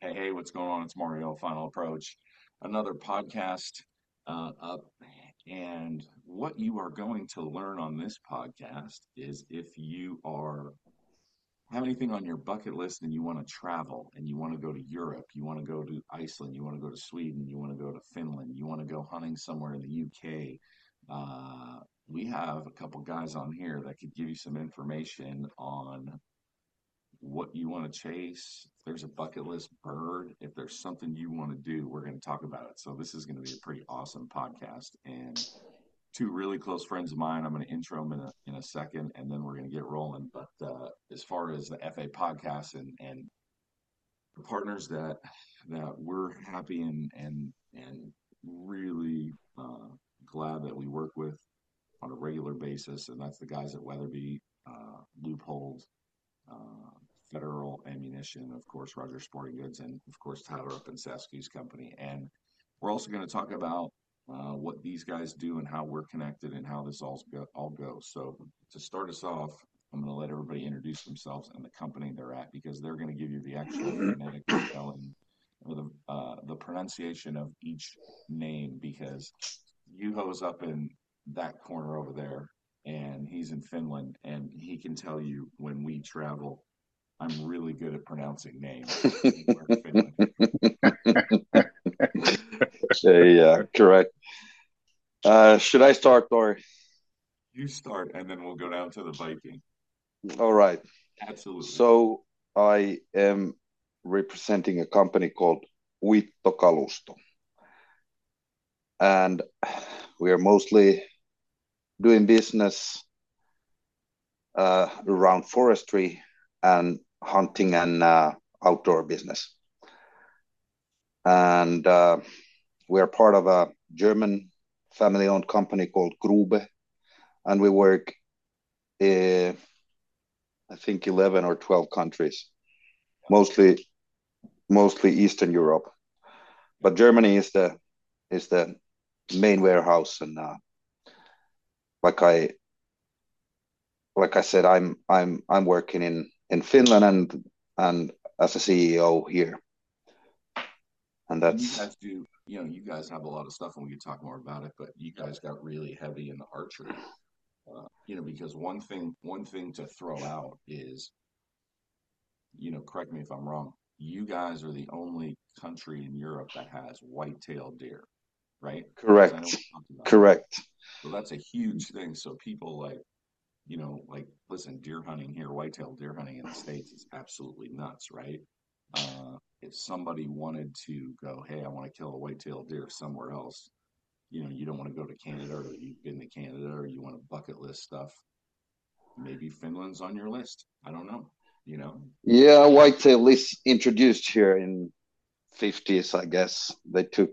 Hey, what's going on? It's Mario, Final Approach, another podcast up. And what you are going to learn on this podcast is if you have anything on your bucket list and you want to travel and you want to go to Europe, you want to go to Iceland, you want to go to Sweden, you want to go to Finland, you want to go hunting somewhere in the UK. We have a couple guys on here that could give you some information on what you want to chase. If there's a bucket list bird, if there's something you want to do, we're going to talk about it. So this is going to be a pretty awesome podcast. And two really close friends of mine, I'm going to intro them in a second, and then we're going to get rolling. But as far as the FA podcast and the partners that we're happy and really glad that we work with on a regular basis, and that's the guys at Weatherby, Loophole, Federal Ammunition, of course, Rogers Sporting Goods, and of course, Tyler up in Saskew's company. And we're also going to talk about what these guys do and how we're connected and how this all goes. So to start us off, I'm going to let everybody introduce themselves and the company they're at, because they're going to give you the actual phonetic spelling or the pronunciation of each name, because Juho's up in that corner over there and he's in Finland, and he can tell you when we travel, I'm really good at pronouncing names. Yeah, correct. Should I start, or? You start, and then we'll go down to the Viking. All right. Absolutely. So I am representing a company called Uitto Kalusto. And we are mostly doing business around forestry and hunting and outdoor business. And we are part of a German family-owned company called Grube, and we work in, I think, 11 or 12 countries, mostly Eastern Europe. But Germany is the main warehouse, and like I said, I'm working in Finland and as a CEO here. And that's, you guys do, you guys have a lot of stuff, and we can talk more about it, but you guys got really heavy in the archery, because one thing to throw out is, correct me if I'm wrong, you guys are the only country in Europe that has white-tailed deer, right? correct. Correct. So that's a huge thing. So people listen, deer hunting here, white-tailed deer hunting in the States is absolutely nuts, right? If somebody wanted to go, hey, I want to kill a white-tailed deer somewhere else, you don't want to go to Canada, or you've been to Canada, or you want to bucket list stuff. Maybe Finland's on your list. I don't know, Yeah, whitetail is introduced here in 50s, I guess. They took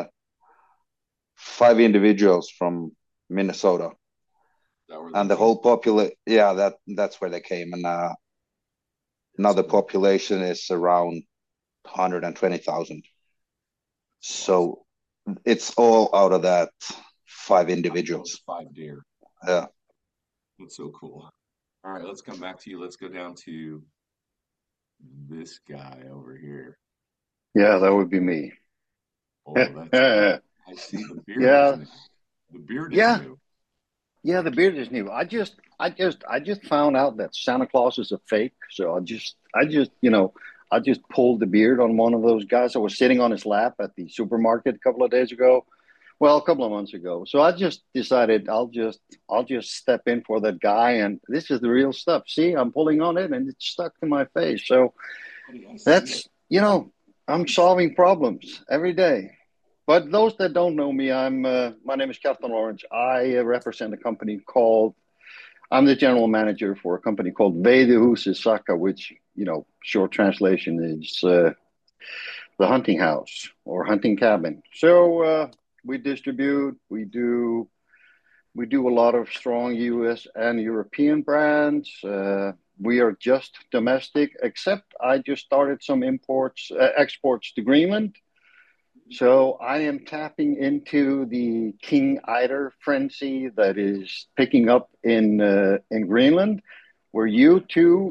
5 individuals from Minnesota. And the whole population, that's where they came. And now the population is around 120,000. So it's all out of that 5 individuals. 5 deer. Yeah. That's so cool. All right, let's come back to you. Let's go down to this guy over here. Yeah, that would be me. Oh, that's I see the beard. Yeah. The beard is new. Yeah, the beard is new. I just found out that Santa Claus is a fake. So I just pulled the beard on one of those guys. I was sitting on his lap at the supermarket a couple of days ago. Well, a couple of months ago. So I just decided I'll just step in for that guy, and this is the real stuff. See, I'm pulling on it, and it's stuck to my face. So that's, I'm solving problems every day. But those that don't know me, my name is Captain Lawrence. I represent a company I'm the general manager for a company called Veidehuset Saka, which, short translation is the hunting house or hunting cabin. So we distribute, we do a lot of strong US and European brands. We are just domestic, except I just started some exports to Greenland. So I am tapping into the king eider frenzy that is picking up in Greenland, where you two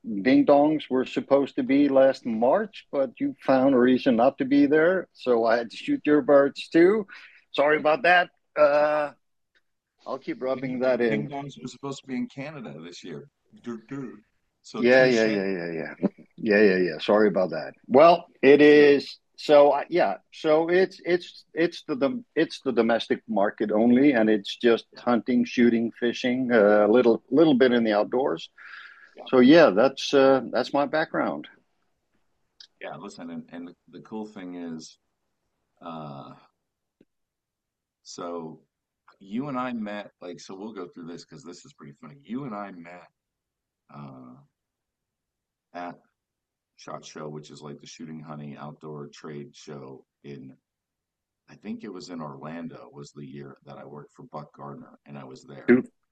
Ding Dongs were supposed to be last March, but you found a reason not to be there, so I had to shoot your birds too. Sorry about that. I'll keep rubbing that Ding in. Dongs was supposed to be in Canada this year. So Yeah, touche. yeah, yeah, yeah, yeah, yeah, yeah, yeah. Sorry about that. Well, it is. So yeah, so it's the domestic market only, and it's just hunting, shooting, fishing, a little bit in the outdoors. Yeah. So yeah, that's my background. Yeah, listen, and the cool thing is, uh, so you and I met, like, so we'll go through this because this is pretty funny. You and I met uh, at SHOT Show, which is like the shooting, hunting, outdoor trade show in, I think it was in Orlando, was the year that I worked for Buck Gardner, and I was there.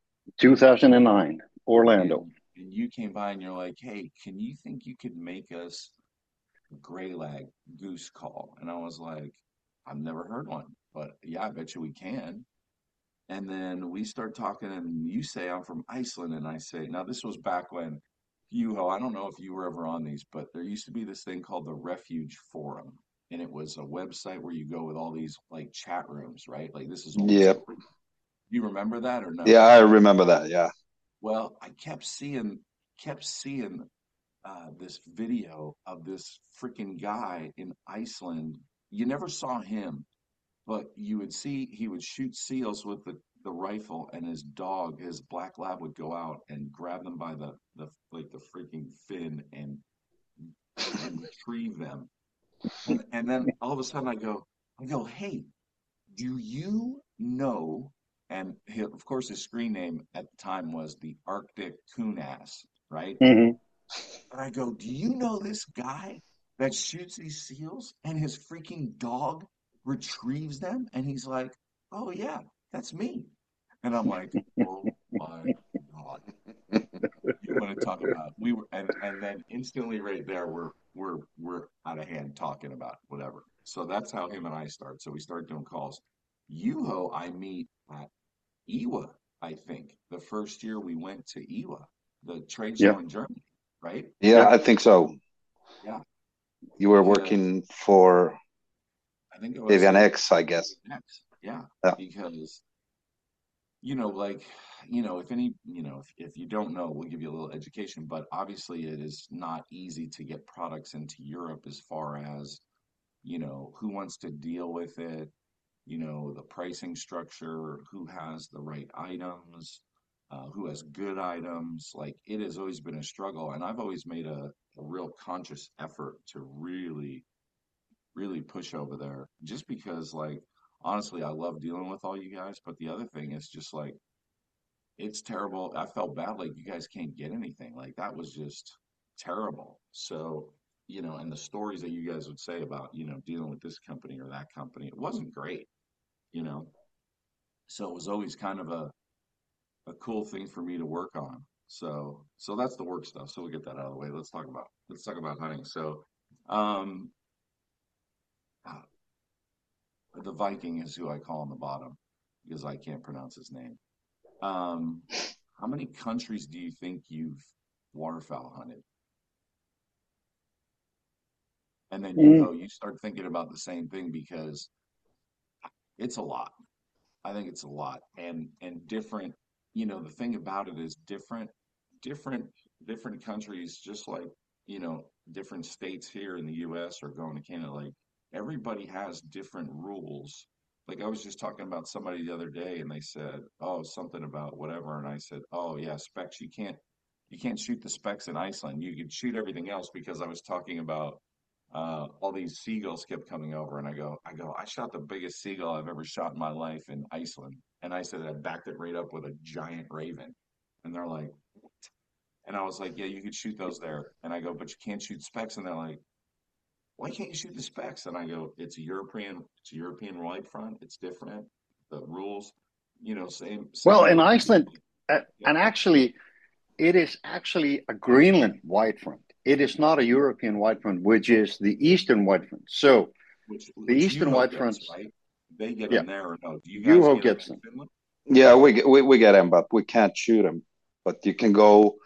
2009, Orlando. And you came by and you're like, hey, can you think you could make us a gray lag goose call? And I was like, I've never heard one, but yeah, I bet you we can. And then we start talking, and you say, I'm from Iceland. And I say, now this was back when Yuho, I don't know if you were ever on these, but there used to be this thing called the Refuge Forum. And it was a website where you go with all these like chat rooms, right? Like this is old Yep. school. You remember that or no? Yeah, I remember that. Yeah. Well, I kept seeing this video of this freaking guy in Iceland. You never saw him, but you would see he would shoot seals with the rifle, and his dog, his black lab, would go out and grab them by the like the freaking fin and retrieve them. And then all of a sudden I go, hey, do you know? And of course, his screen name at the time was the Arctic Coon Ass, right? Hmm. And I go, do you know this guy that shoots these seals and his freaking dog retrieves them? And he's like, oh, yeah, that's me. And I'm like, oh my God. You want to talk about we were and then instantly right there we're out of hand talking about whatever. So that's how him and I start. So we start doing calls. Yuho, I meet at Iwa, I think, the first year we went to Iwa, the trade Yeah, show in Germany, right? Yeah, yeah. I think so. Yeah, You were because working for I think it was Avian X, I guess. next. Yeah, Yeah. because like, if you don't know, we'll give you a little education, but obviously it is not easy to get products into Europe as far as, who wants to deal with it, the pricing structure, who has the right items, who has good items. Like it has always been a struggle. And I've always made a real conscious effort to really, really push over there just because, like, honestly, I love dealing with all you guys. But the other thing is just like, it's terrible. I felt bad, like, you guys can't get anything. Like, that was just terrible. So, and the stories that you guys would say about, dealing with this company or that company, it wasn't great, you know? So it was always kind of a cool thing for me to work on. So that's the work stuff. So we'll get that out of the way. Let's talk about hunting. So, um, uh, the Viking is who I call on the bottom because I can't pronounce his name. Um, how many countries do you think you've waterfowl hunted? And then Mm. you start thinking about the same thing because it's a lot. I think it's a lot, and different. The thing about it is different, different countries, just like different states here in the U.S. or going to Canada. Like everybody has different rules. Like I was just talking about somebody the other day, and they said, "Oh, something about whatever," and I said, "Oh yeah, specs. You can't shoot the specs in Iceland. You could shoot everything else," because I was talking about all these seagulls kept coming over, and I shot the biggest seagull I've ever shot in my life in Iceland, and I said I backed it right up with a giant raven, and they're like, what? And I was like, yeah, you could shoot those there, and I go, but you can't shoot specs, and they're like, why can't you shoot the specs? And I go, it's a European wide front, it's different, the rules, same Well, in deal. Iceland, Yeah, and actually, it is actually a Greenland white front. It is not a European white front, which is the Eastern white front. So which the which Eastern Yuho white gets, fronts, right? They get yeah, them there or no? Do you guys Yuho get them gets in them. Finland? Yeah, we get him, but we can't shoot him. But you can go.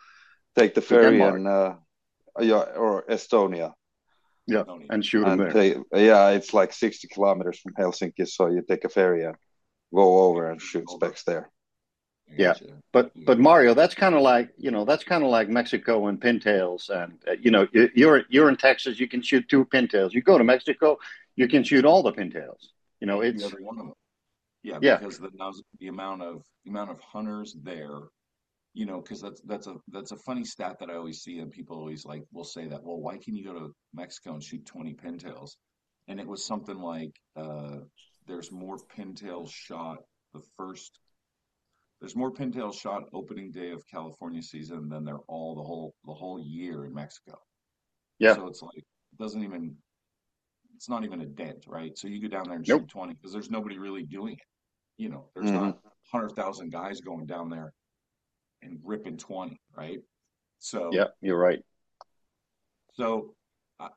take the to ferry Denmark. and yeah, or Estonia. Yeah, Tony. and shoot them And there. yeah, it's like 60 kilometers from Helsinki, so you take a ferry and go over and shoot Over. specs there. I Yeah, gotcha. but Mario, that's kind of like that's kind of like Mexico and pintails, and you're in Texas, you can shoot two pintails. You go to Mexico, you can shoot all the pintails. It's Every one of them. Yeah, yeah, because the amount of hunters there, because that's a funny stat that I always see, and people always like will say that, well, why can you go to Mexico and shoot 20 pintails? And it was something like there's more pintails shot the first there's more pintails shot opening day of California season than there all the whole year in Mexico. yeah, So it's like doesn't even it's not even a dent, right? So you go down there and shoot nope, 20 because there's nobody really doing it. There's Hmm. not 100,000 guys going down there and ripping 20, right? So, yeah, you're right. so I,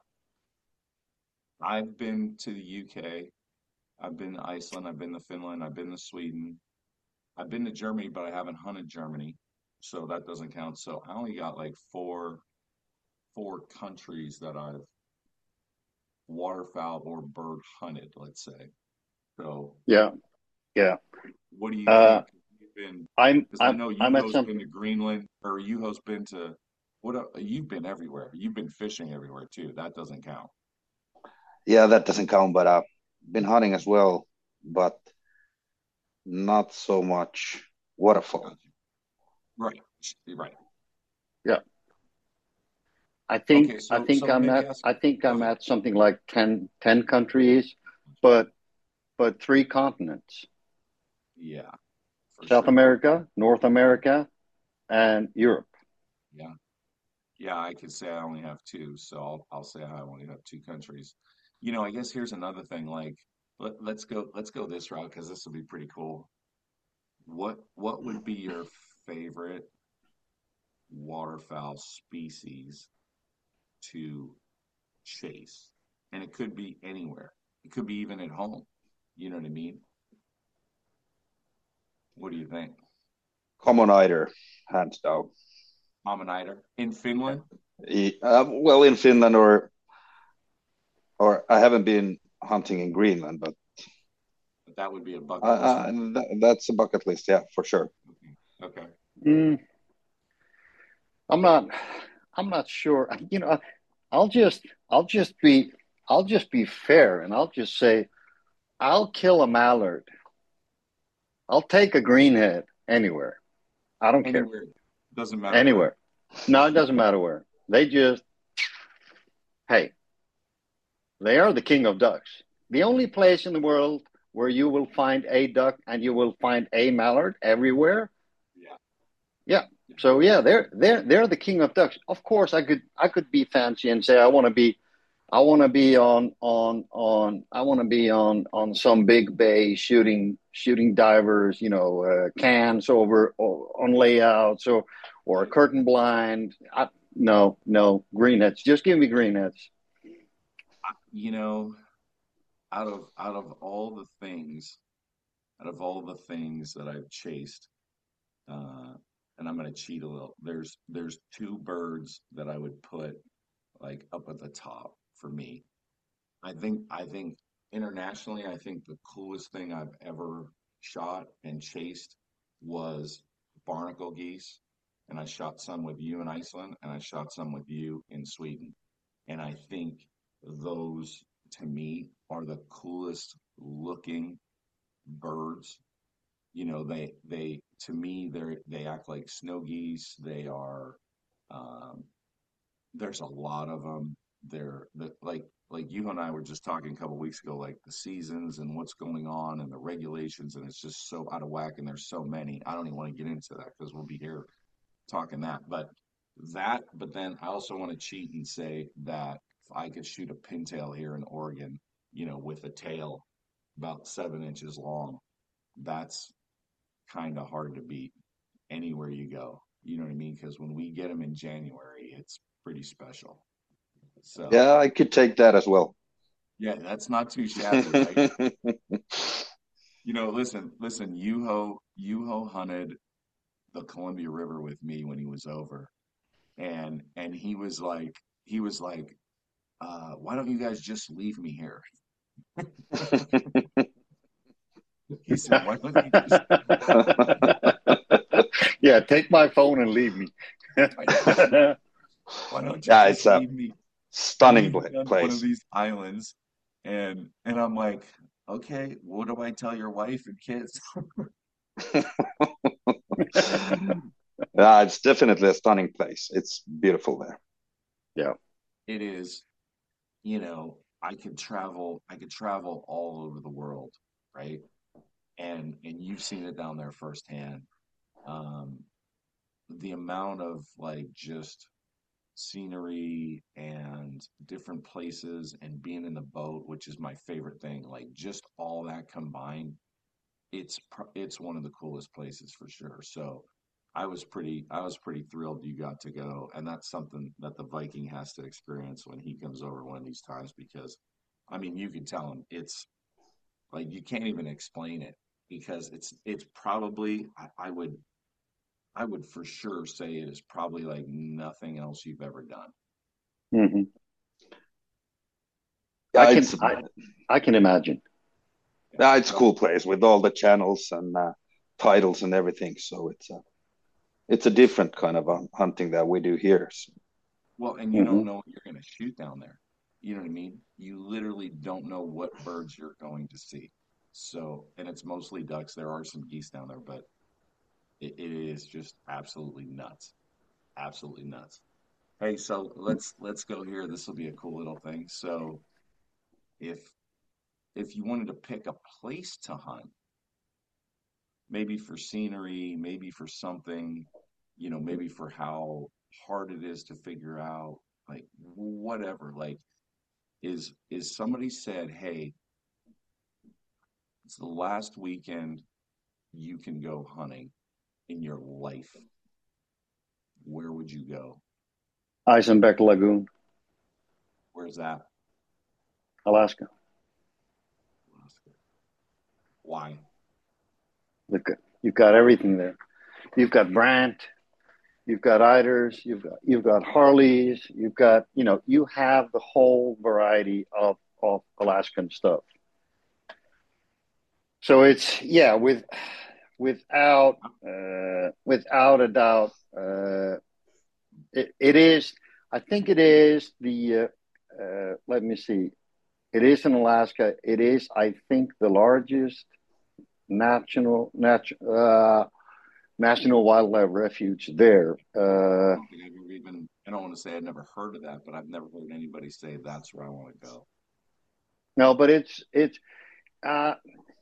I've been to the UK, I've been to Iceland, I've been to Finland, I've been to Sweden, I've been to Germany, but I haven't hunted Germany, so that doesn't count. So I only got like four countries that I've waterfowl or bird hunted, let's say. So Yeah, yeah. what do you Uh, think? You've been I'm because I I'm know I'm at Yuho's some been to Greenland, or Yuho's been to you've been everywhere. You've been fishing everywhere too. That doesn't count. Yeah, that doesn't count, but I've been hunting as well, but not so much waterfowl. Gotcha. Right. Right. yeah. I Okay, think I so think so I'm maybe at ask. I think Go I'm ahead. at something like ten countries, but three continents: Yeah, for South sure. America, North America, and Europe. Yeah. Yeah, I could say I only have two, so I'll say I only have two countries. I guess here's another thing. Like, let's go this route because this will be pretty cool. What would be your favorite waterfowl species to chase? And it could be anywhere. It could be even at home. You know what I mean? What do you think? Common either, hands down. Ammoniter in Finland? Well, in Finland or I haven't been hunting in Greenland, but That would be a bucket list one. that's a bucket list, yeah, for sure. Okay. Mm, I'm not I'm not sure. I'll just I'll just be I'll just be fair, and I'll just say I'll kill a mallard. I'll take a greenhead anywhere. I don't care. Anywhere. Doesn't matter where. Anywhere. No, it doesn't matter where. They just, hey, they are the king of ducks. The only place in the world where you will find a duck and you will find a mallard everywhere. Yeah. Yeah. So yeah, they're the king of ducks. Of course, I could be fancy and say I want to be on some big bay shooting divers, cans over on layouts or a Right. curtain blind. No, green nets. Just give me green nets. You know, out of all the things, out of all the things that I've chased, uh, and I'm gonna cheat a little. There's two birds that I would put like up at the top for me. I think internationally, I think the coolest thing I've ever shot and chased was barnacle geese. And I shot some with you in Iceland, and I shot some with you in Sweden. And I think those to me are the coolest looking birds. They to me they act like snow geese. They are um, there's a lot of them. Like you and I were just talking a couple weeks ago, like the seasons and what's going on and the regulations, and it's just so out of whack. And there's so many. I don't even want to get into that because we'll be here talking that. But then I also want to cheat and say that if I could shoot a pintail here in Oregon, with a tail about 7 inches long, that's kind of hard to beat anywhere you go. You know what I mean? Because when we get them in January, it's pretty special. So, Yeah, I could take that as well. yeah, that's not too shabby, right? Listen, Yuho hunted the Columbia River with me when he was over. and he was like, why don't you guys just leave me here? He said, why don't you just Yeah, take my phone and leave me. I know. Why don't you Yeah, just it's a leave stunning me on one of place. these islands? And I'm like, okay, what do I tell your wife and kids? Yeah, it's definitely a stunning place. It's beautiful there. Yeah. It is, I could travel all over the world, right? And you've seen it down there firsthand. Um, the amount of like just scenery and different places and being in the boat, which is my favorite thing, like just all that combined, it's one of the coolest places for sure. So I was pretty thrilled you got to go, and that's something that the Viking has to experience when he comes over one of these times because I mean you can tell him it's like you can't even explain it because it's probably I would for sure say it is probably like nothing else you've ever done. Hmm. I Yeah, can I can imagine. Yeah. yeah, it's a So cool place with all the channels and titles and everything. So it's a different kind of hunting that we do here. So, well, and you don't Hmm. know what you're going to shoot down there. You know what I mean? You literally don't know what birds you're going to see. So, and it's mostly ducks. There are some geese down there, but it is just absolutely nuts. Absolutely nuts. Hey, so let's go here. This will be a cool little thing. So, if if you wanted to pick a place to hunt, maybe for scenery, maybe for something, maybe for how hard it is to figure out, like whatever, like is somebody said, "Hey, it's the last weekend you can go hunting in your life." Where would you go? Eisenbeck Lagoon, Where's that? Alaska. Why? Look, you've got everything there. You've got Brant, you've got Eiders, you've got Harleys, you have the whole variety of Alaskan stuff. So it's yeah, without without a doubt, it is. I think it is the. Let me see. It is in Alaska. It is, I think, the largest national wildlife refuge there. I don't think I've ever even, I don't want to say I've never heard of that, but I've never heard anybody say that's where I want to go. No, but it's uh,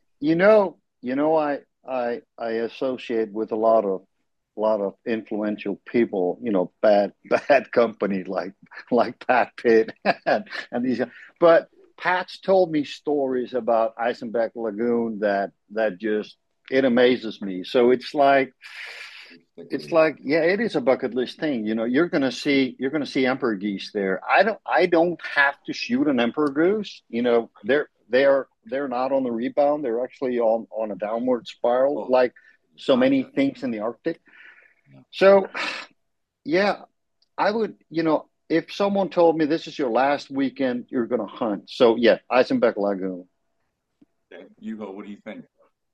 I associate with a lot of influential people, bad bad company like Pat Pitt and these. But Pat's told me stories about Eisenbeck Lagoon that just it amazes me. So Stick with it's you. like yeah, it is a bucket list thing. You're gonna see emperor geese there. I don't have to shoot an emperor goose. They're not on the rebound. They're actually on a downward spiral, Well, like so many gotcha. things in the Arctic. Yeah. So yeah, I would, if someone told me this is your last weekend, you're going to hunt. So yeah, Eisenbeck Lagoon. Okay. Hugo, what do you think?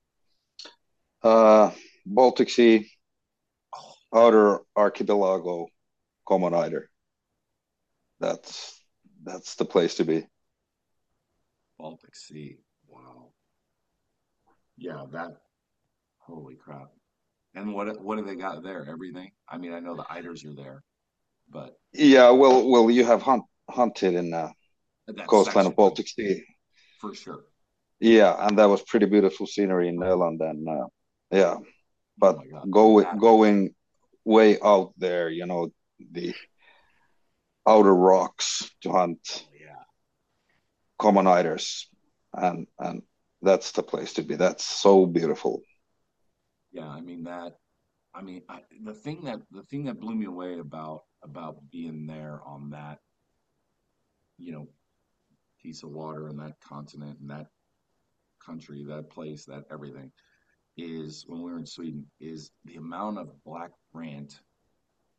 Baltic Sea, Oh, outer archipelago, Common Eider. That's that's the place to be. Baltic Sea. Wow. Yeah, that, holy crap. And what do they got there? Everything? I mean, I know the eiders are there, but Yeah, well, you have hunted in that coastline of section Baltic Sea. for sure. Yeah, and that was pretty beautiful scenery in Öland, and yeah, Oh but my God. That, going way out there, the outer rocks to hunt oh yeah. common eiders, and that's the place to be. That's so beautiful. Yeah, I mean that. I mean, the thing that blew me away about being there on that, you know, piece of water and that continent and that country, that place, that everything is when we were in Sweden is the amount of black brant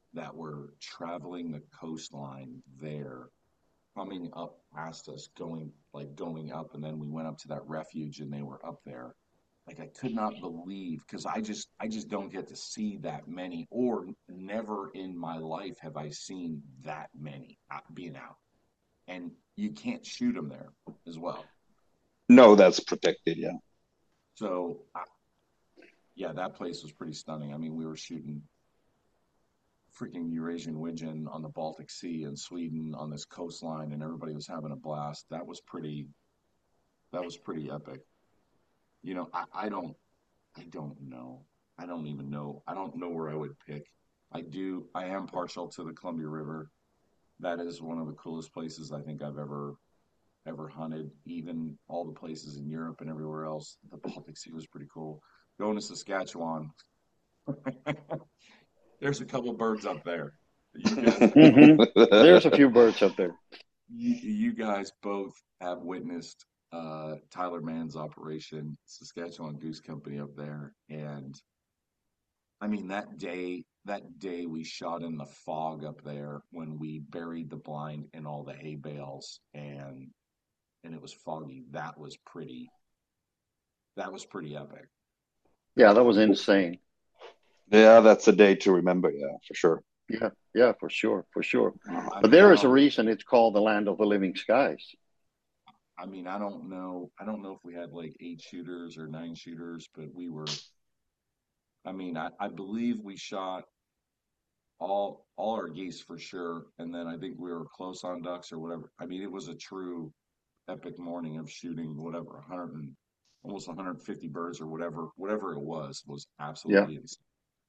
that were traveling the coastline there, coming up past us, going up, and then we went up to that refuge and they were up there. Like I could not believe, because I just don't get to see that many, or never in my life have I seen that many being out. And you can't shoot them there as well. No, that's protected. Yeah. So yeah, that place was pretty stunning. I mean, we were shooting freaking Eurasian widgeon on the Baltic Sea in Sweden on this coastline, and everybody was having a blast. That was pretty epic. You know, I don't know. I don't even know. I don't know where I would pick. I am partial to the Columbia River. That is one of the coolest places I think I've ever hunted. Even all the places in Europe and everywhere else, the Baltic Sea was pretty cool. Going to Saskatchewan, there's a couple birds up there. You guys, There's a few birds up there. you guys both have witnessed Tyler Mann's operation, Saskatchewan Goose Company up there, and I mean that day we shot in the fog up there when we buried the blind in all the hay bales and it was foggy. That was pretty epic. Yeah, that was insane. Yeah, that's a day to remember. Yeah, for sure. Yeah, yeah, for sure, for sure. I But mean, I there is a don't. reason it's called the land of the living skies. I mean, I don't know. I don't know if we had like 8 shooters or 9 shooters, but we were. I mean, I believe we shot all our geese for sure, and then I think we were close on ducks or whatever. I mean, it was a true epic morning of shooting whatever 100 and almost 150 birds or whatever it was Yeah, absolutely insane.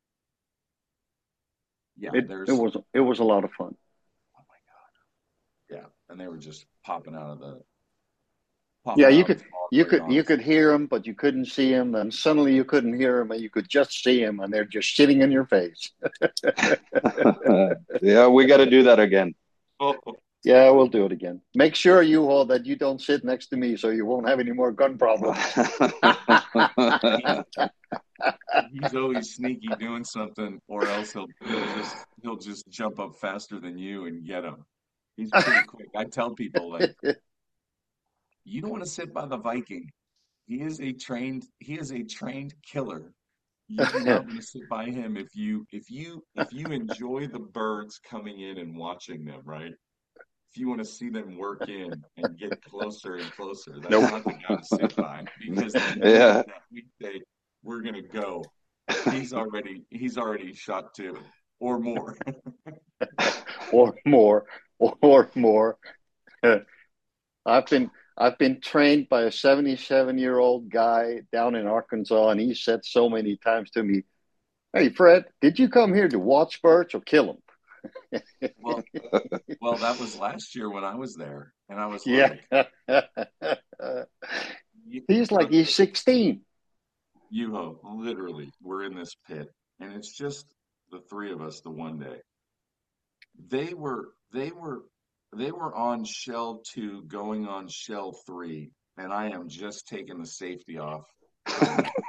Yeah, it it there's. was it was a lot of fun. Oh my God, yeah, and they were just Yeah, popping you out of could the fog you right could on you us. could hear them, but you couldn't see them. And suddenly you couldn't hear them, and you could just see them, and they're just sitting in your face. Yeah, we got to do that again. Oh, Yeah, we'll do it again. Make sure you all that you don't sit next to me, so you won't have any more gun problems. he's he's always sneaky doing something, or else he'll just jump up faster than you and get him. He's pretty quick. I tell people like, you don't want to sit by the Viking. He is a trained killer. You do not want to sit by him if you enjoy the birds coming in and watching them, right? If you want to see them work in and get closer and closer, that's Nope. not the guy to sit by because the minute Yeah. that we say we're gonna go, he's already shot two or more. Or more, or more. I've been I've been trained by a 77-year-old guy down in Arkansas, and he said so many times to me, "Hey, Fred, did you come here to watch birds or kill them?" Well, well, that was last year when I was there, and I was Yeah. like, you, He's like he's okay, 16. you literally, we're in this pit, and it's just the three of us the one day. They were they were they were on shell two, going on shell three, and I am just taking the safety off from it.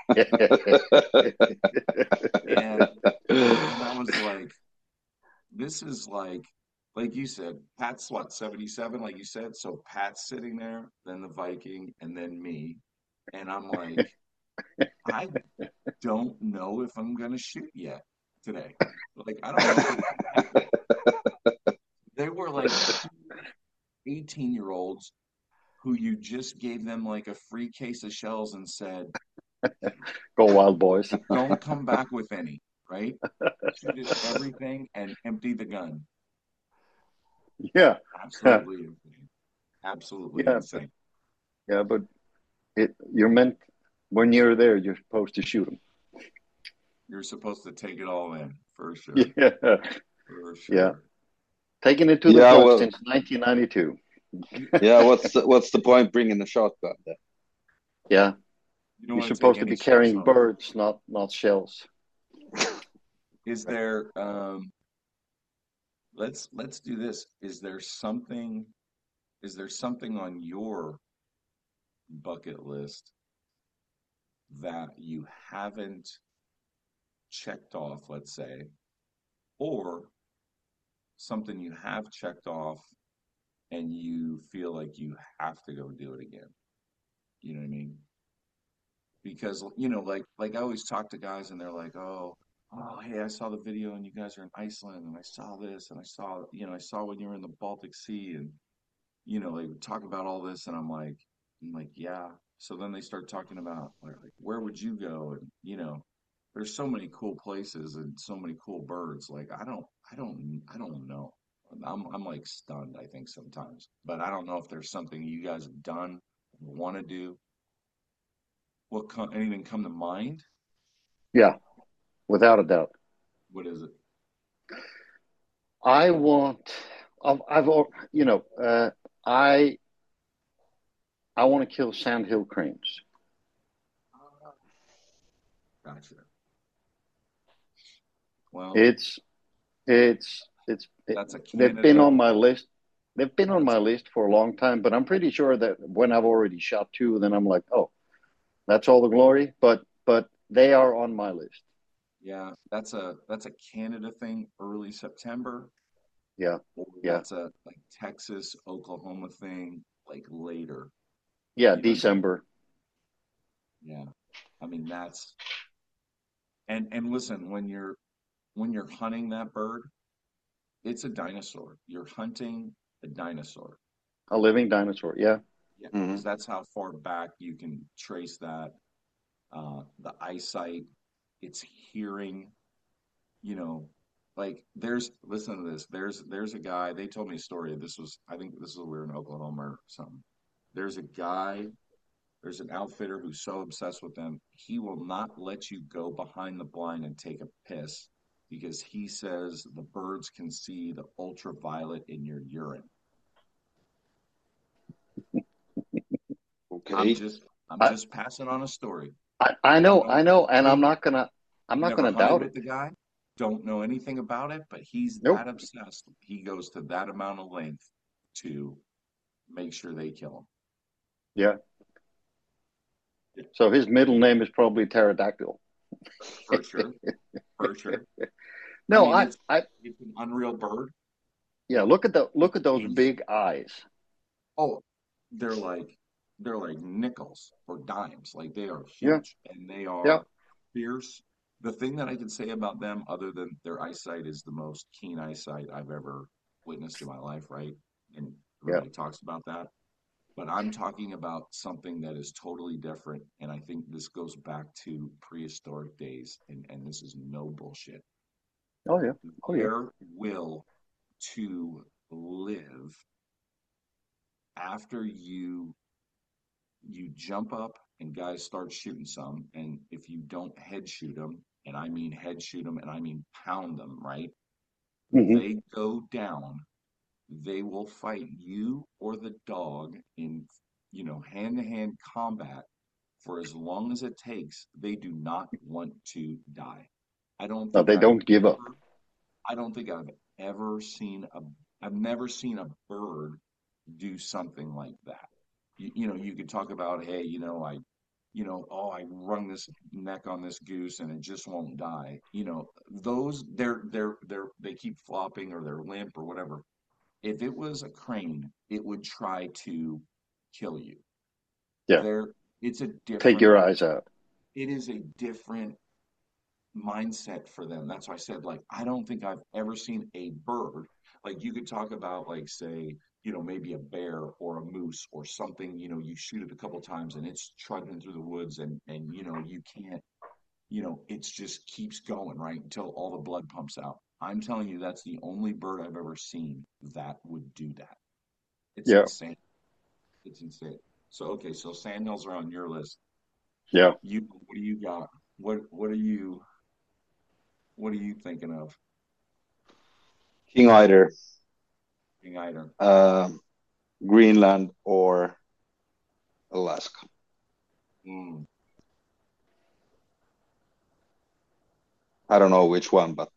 And and I was like, this is like you said, Pat's what, 77, like you said. So Pat's sitting there, then the Viking, and then me. And I'm like, I don't know if I'm gonna shoot yet today. Like, I don't know if it's gonna happen. They were like two 18-year-olds who you just gave them like a free case of shells and said, Go Wild Boys. don't come back with any, right? Shoot at everything and empty the gun. Yeah. Absolutely insane. Absolutely Yeah, insane. yeah, but you're meant when you're there, you're supposed to shoot them. You're supposed to take it all in for sure. Yeah, For yeah. sure. Taking it to the Yeah, club well, since 1992. You, yeah. What's the point bringing the shotgun then? Yeah, you don't you're want to take supposed to any be shells carrying home. birds, not shells. Is there let's do this. Is there something on your bucket list that you haven't checked off, let's say, or something you have checked off and you feel like you have to go do it again. You know what I mean? Because like I always talk to guys and they're like, oh, hey, I saw the video and you guys are in Iceland and I saw this and I saw when you were in the Baltic Sea and like talk about all this and I'm like, yeah. So then they start talking about like where would you go? And there's so many cool places and so many cool birds. Like I don't know. I'm like stunned, I think sometimes. But I don't know if there's something you guys have done, want to do. Anything come to mind? Yeah, without a doubt. What is it? I want. I want to kill sandhill cranes. Gotcha. Well, It's that's a they've been Canada. on my list. They've been on That's my list for a long time, but I'm pretty sure that when I've already shot two, then I'm like, oh, that's all the glory. But they are on my list. Yeah, that's a Canada thing, early September, Yeah, or yeah, that's a like Texas, Oklahoma thing, like later. yeah. You know what I mean? December. Yeah. I mean and listen, when you're hunting that bird, it's a dinosaur. You're hunting a dinosaur. A living dinosaur. Yeah. Yeah, because Hmm. that's how far back you can trace that. The eyesight, its hearing, you know, like listen to this. There's a guy, they told me a story. I think this was we were in Oklahoma or something. There's a guy, there's an outfitter who's so obsessed with them, he will not let you go behind the blind and take a piss because he says the birds can see the ultraviolet in your urine. I'm Okay. just I'm I, just passing on a story. I No, know, and no, I'm not never gonna hunted doubt with it. the guy, don't know anything about it, but he's that Nope. obsessed. He goes to that amount of length to make sure they kill Yeah. him. So his middle name is probably pterodactyl. For sure, for sure. I No, mean, I, it's I, it's an unreal bird. yeah. Look at those He's big eyes. oh, they're like they're like nickels or dimes. Like they are Yeah, huge and they yeah. are fierce. The thing that I can say about them, other than their eyesight, is the most keen eyesight I've ever witnessed in my life, right? And Yeah. everybody talks about that. But I'm talking about something that is totally different. And I think this goes back to prehistoric days. And this is no bullshit. Oh yeah. Oh yeah. Their will to live after you jump up and guys start shooting some. And if you don't head shoot them, and I mean head shoot them and I mean pound them, right? Hmm. They go down, they will fight you or the dog in hand to hand combat for as long as it takes. They do not want to die. I don't No, think they I've don't give up. ever, I don't think I've ever I've never seen a bird do something like that. You could talk about, hey, oh, I wrung this neck on this goose and it just won't die. Those they keep flopping or they're limp or whatever. If it was a crane, it would try to kill you. Yeah. There, it's a Take different, your eyes out. it is a different mindset for them. That's why I said, like, I don't think I've ever seen a bird. Like, you could talk about, like, say, maybe a bear or a moose or something, you shoot it a couple times and it's trudging through the woods and you can't, it just keeps going, right? Until all the blood pumps out. I'm telling you, that's the only bird I've ever seen that would do that. It's Yeah. insane. It's insane. So okay, so sandhills are on your list. Yeah. What do you got? What are you thinking of? King Eider, King Eider. uh, Greenland, or Alaska. Mm, I don't know which one, but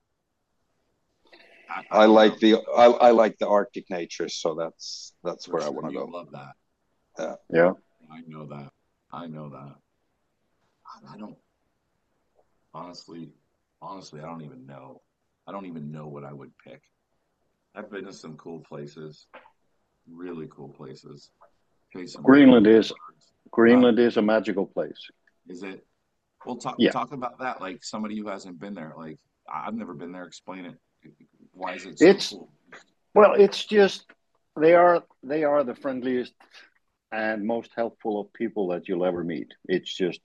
I don't know. I like the Arctic nature, so that's For where I sure, want to you go. love that. Yeah. Yeah. I know that. I know that. I don't honestly, I don't even know. I don't even know what I would pick. I've been to some cool places, really cool places. Chase some Greenland beautiful is birds. Huh? Greenland is a magical place. Is it? Well, talk Yeah. talk about that. Like somebody who hasn't been there. Like I've never been there. Explain it. Why is it so It's cool? well, it's just they are the friendliest and most helpful of people that you'll ever meet. It's just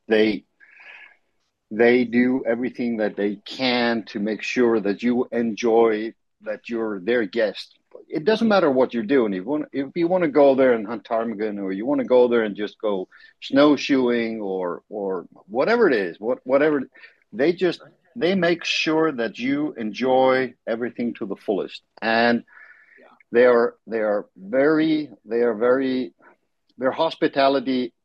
they do everything that they can to make sure that you enjoy, that you're their guest. It doesn't matter what you're doing. If you want to go there and hunt ptarmigan, or you want to go there and just go snowshoeing, or whatever it is, whatever, they just they make sure that you enjoy everything to the fullest. And Yeah, they are very their hospitality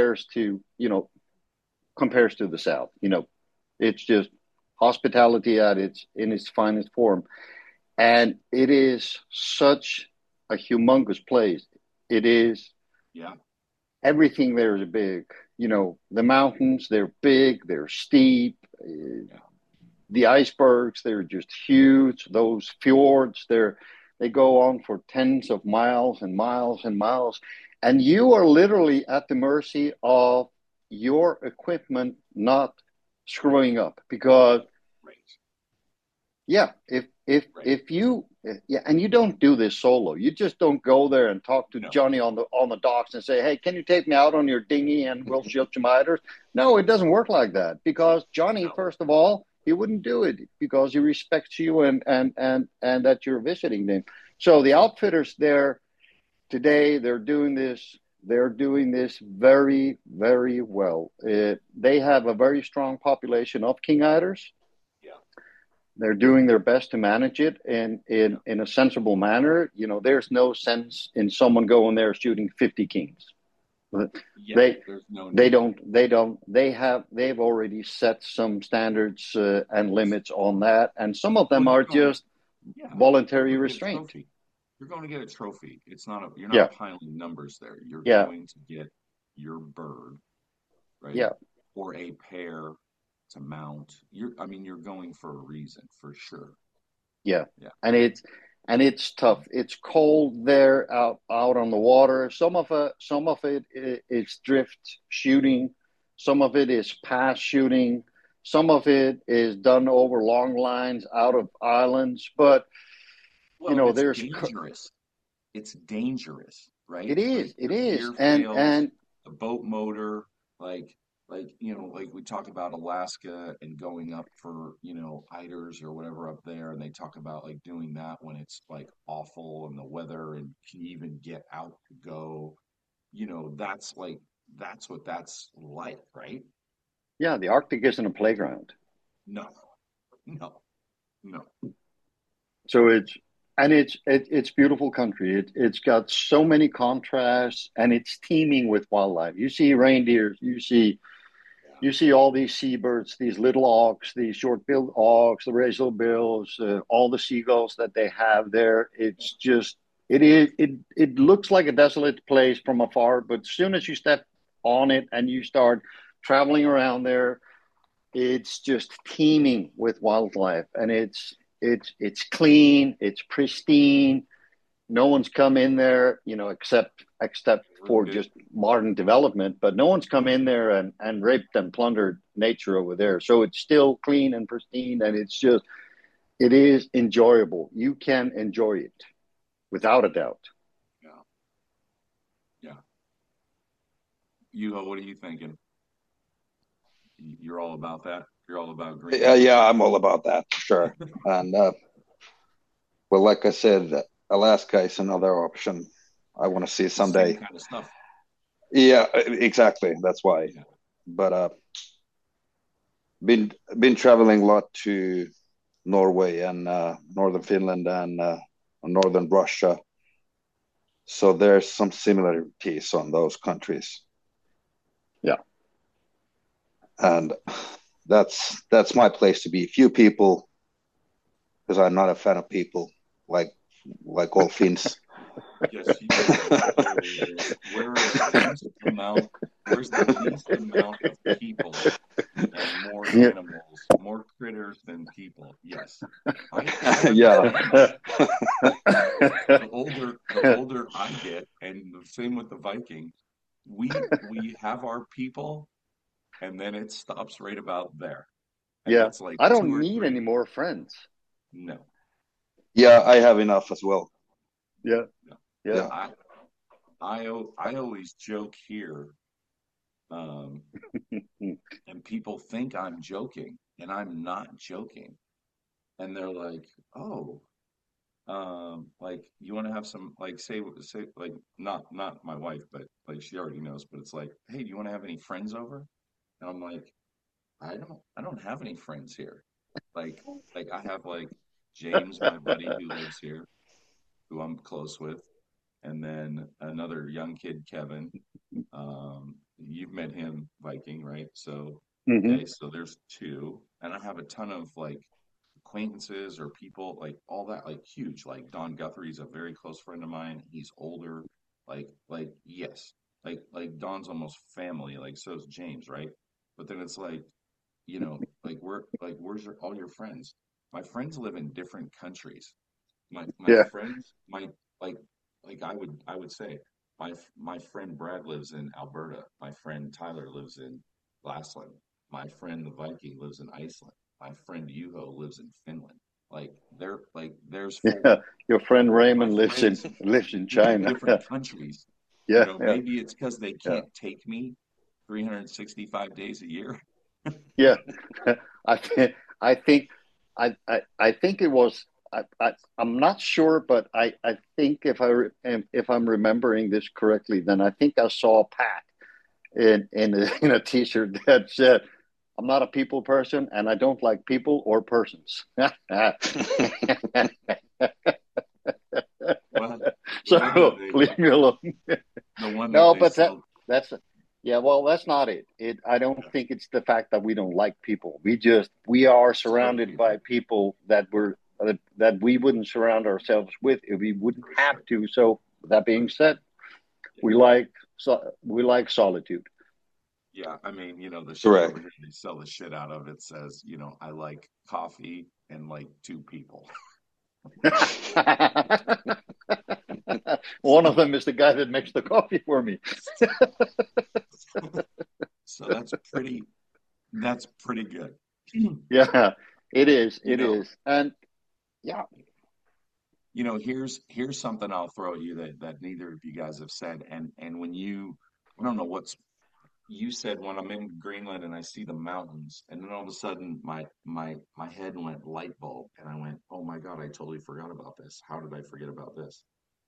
compares to the South. It's just hospitality at its in its finest form, and it is such a humongous place. It is yeah, everything there is big. The mountains, they're big, they're steep. yeah. The icebergs, they're just huge. Those fjords, they go on for tens of miles and miles and miles, and you are literally at the mercy of your equipment not screwing up. Because Right, yeah, right. if you yeah, and you don't do this solo. You just don't go there and talk to No, Johnny on the docks and say, "Hey, can you take me out on your dinghy and we'll shift some eiders?" No, it doesn't work like that, because Johnny, no. first of all, he wouldn't do it because he respects you, and that you're visiting them. So the outfitters there today, they're doing this very, very well. They have a very strong population of king eiders. Yeah, They're doing their best to manage it in, yeah, in, in a sensible manner. There's no sense in someone going there shooting 50 kings. yeah. They There's no they need. don't they don't they've already set some standards and limits on that, and some of Well, them you're are going. just Yeah, you're voluntary going to get a restraint. trophy. You're going to get a trophy. It's not a. You're Yeah, not piling numbers there. You're yeah, going to get your bird, right? yeah, Or a pair to mount. I mean, you're going for a reason, for sure. yeah. Yeah, And it's tough. It's cold there out on the water. Some of it is drift shooting. Some of it is pass shooting. Some of it is done over long lines out of islands. But well, and it's there's dangerous. It's dangerous, right? it is, Like it your is, gear and fails, and the boat motor, like like we talk about Alaska and going up for, eiders or whatever up there, and they talk about like doing that when it's like awful and the weather and can you even get out to go, that's what that's like, right? yeah, the Arctic isn't a playground. No, no, no. So it's beautiful country. It's got so many contrasts, and it's teeming with wildlife. You see reindeer, Yeah. you see all these seabirds, these little auks, these short-billed auks, the razorbills, all the seagulls that they have there. It's just it looks like a desolate place from afar, but as soon as you step on it and you start traveling around there, it's just teeming with wildlife, and it's clean, it's pristine. No one's come in there, except for Polluted. just modern development, but no one's come in there and raped and plundered nature over there. So it's still clean and pristine, and it is enjoyable. You can enjoy it without a doubt. Yeah, yeah. What are you thinking? You're all about that. You're all about Yeah, Greenland. yeah, I'm all about that, sure. And well, like I said, Alaska is another option I want to see The same someday. kind of stuff. Yeah, exactly. That's why. Yeah. But been traveling a lot to Norway and northern Finland and northern Russia. So there's some similarities on those countries, Yeah. and that's my place to be. Few people, because I'm not a fan of people, like all Finns. Yes, you are. Where is the least amount? Where's the least amount of people and more Yeah. animals, more critters than people. Yes. I Yeah. understand the older I get, and the same with the Viking, we have our people, and then it stops right about there. And Yeah. it's like I two don't or need any three. more friends. No, Yeah, I have enough as well. Yeah. no. Yeah. Yeah. I always joke here, um, and people think I'm joking, and I'm not joking. And they're like, "Oh, like you want to have some like say like not my wife, but like she already knows, but it's like, hey, do you want to have any friends over?" And I'm like, I don't have any friends here. Like I have like James, my buddy who lives here, who I'm close with, and then another young kid, Kevin. You've met him, Viking, right? So Hmm. okay, so there's two, and I have a ton of like acquaintances or people like all that, like huge. Like Don Guthrie's a very close friend of mine. He's older. Yes, like Don's almost family. Like so is James, right? But then it's like where's all your friends? My friends live in different countries. My Yeah. friends, my like I would say my friend Brad lives in Alberta. My friend Tyler lives in Glassland. My friend the Viking lives in Iceland. My friend Yuho lives in Finland. There's Yeah. four. Your friend My Raymond friends lives in live in China. different countries. Yeah. Yeah. Maybe it's because they Yeah. can't take me 365 days a year. Yeah. I think I think I think it was I'm not sure, but I think if I'm remembering this correctly, then I think I saw Pat in a t-shirt that said, "I'm not a people person, and I don't like people or persons." Well, the one that So they leave me alone. the one that No, they but sell. that's yeah. Well, that's not it. I don't think it's the fact that we don't like people. We are Certain surrounded by people. people that we wouldn't surround ourselves with if we wouldn't have to. So that being said, Yeah. we like solitude. Yeah, I mean, the shirt over Correct. here they sell the shit out of it says, I like coffee and like two people. One of So, them is the guy that makes the coffee for me. so that's pretty good. Yeah, it is. You It know, is. And yeah, here's something I'll throw at you that neither of you guys have said, and I don't know what's you said when I'm in Greenland and I see the mountains, and then all of a sudden my head went light bulb, and I went, oh my God, I totally forgot about this. How did I forget about this?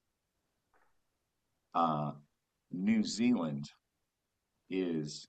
Uh, New Zealand is,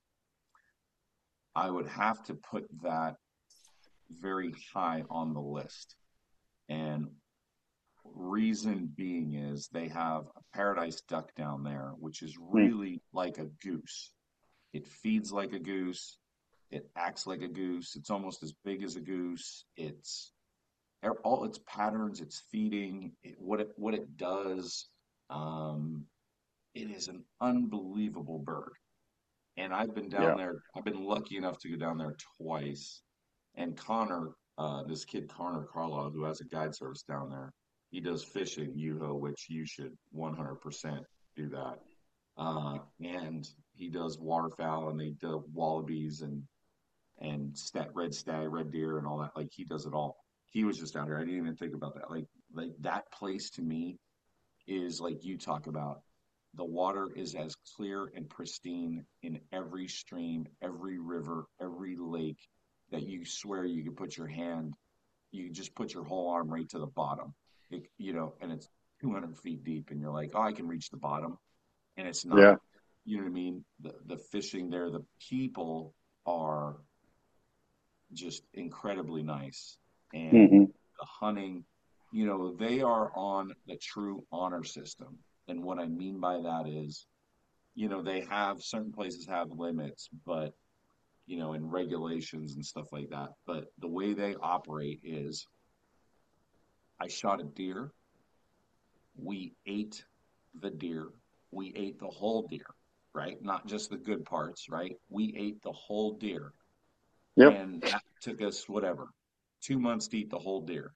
I would have to put that very high on the list. And reason being is they have a paradise duck down there, which is mm, really like a goose. It feeds like a goose. It acts like a goose. It's almost as big as a goose. It's all its patterns, its feeding, what it does. Um, it is an unbelievable bird. And I've been down yeah, there. I've been lucky enough to go down there twice. And Connor, this kid Connor Carlisle, who has a guide service down there, he does fishing Yuho, which you should 100% do that. And he does waterfowl, and they do wallabies and red stag, red deer, and all that. Like he does it all. He was just out here. I didn't even think about that. Like that place to me is like you talk about. The water is as clear and pristine in every stream, every river, every lake that you swear you could put your hand, you just put your whole arm right to the bottom. And it's 200 feet deep, and you're like, oh, I can reach the bottom, and it's not. yeah. You know what I mean? The fishing there, the people are just incredibly nice. And Hmm. the hunting, they are on the true honor system. And what I mean by that is, they have certain places have limits, but, and regulations and stuff like that. But the way they operate is I shot a deer. We ate the deer. We ate the whole deer, right? Not just the good parts, right? We ate the whole deer. Yep. And that took us whatever 2 months to eat the whole deer.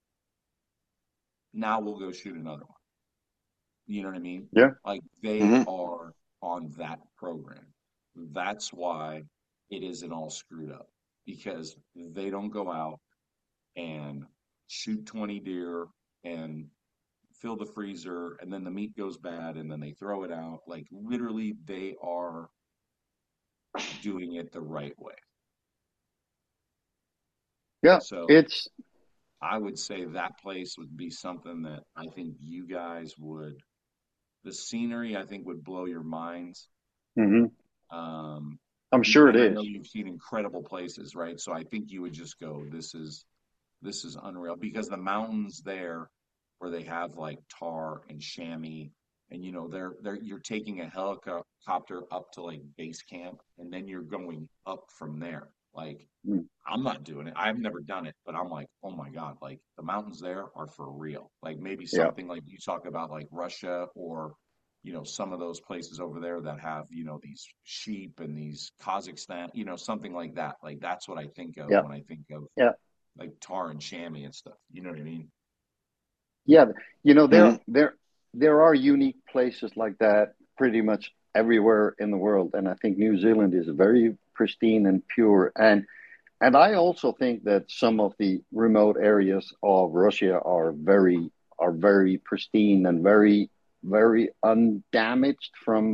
Now we'll go shoot another one. You know what I mean? Yeah. Like they Hmm. are on that program. That's why it isn't all screwed up because they don't go out and shoot 20 deer and fill the freezer and then the meat goes bad and then they throw it out. Like literally, they are doing it the right way. Yeah. So It's I would say that place would be something that I think you guys would, the scenery, I think would blow your minds. mhm. Um, I'm sure it and I know is. you've seen incredible places, right? So I think you would just go, this is unreal because the mountains there where they have like tar and chamois and they're you're taking a helicopter up to like base camp and then you're going up from there. Like Mm. I'm not doing it. I've never done it, but I'm like, oh my God, like the mountains there are for real. Like maybe Yeah. something like you talk about like Russia or some of those places over there that have, these sheep and these Kazakhstan, something like that. Like that's what I think of Yeah. when I think of Yeah. like tar and chamois and stuff. You know what I mean? Yeah. Hmm. There are unique places like that pretty much everywhere in the world, and I think New Zealand is very pristine and pure. And I also think that some of the remote areas of Russia are very pristine and very undamaged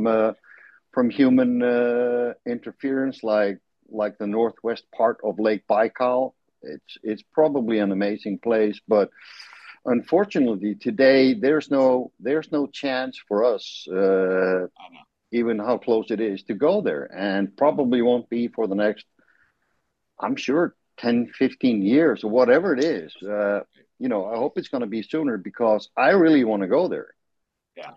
from human interference, like the northwest part of Lake Baikal. It's probably an amazing place, but unfortunately today there's no chance for us, I know. even how close it is, to go there, and probably won't be for the next, I'm sure, 10, 15 years or whatever it is. I hope it's going to be sooner because I really want to go there. Yeah.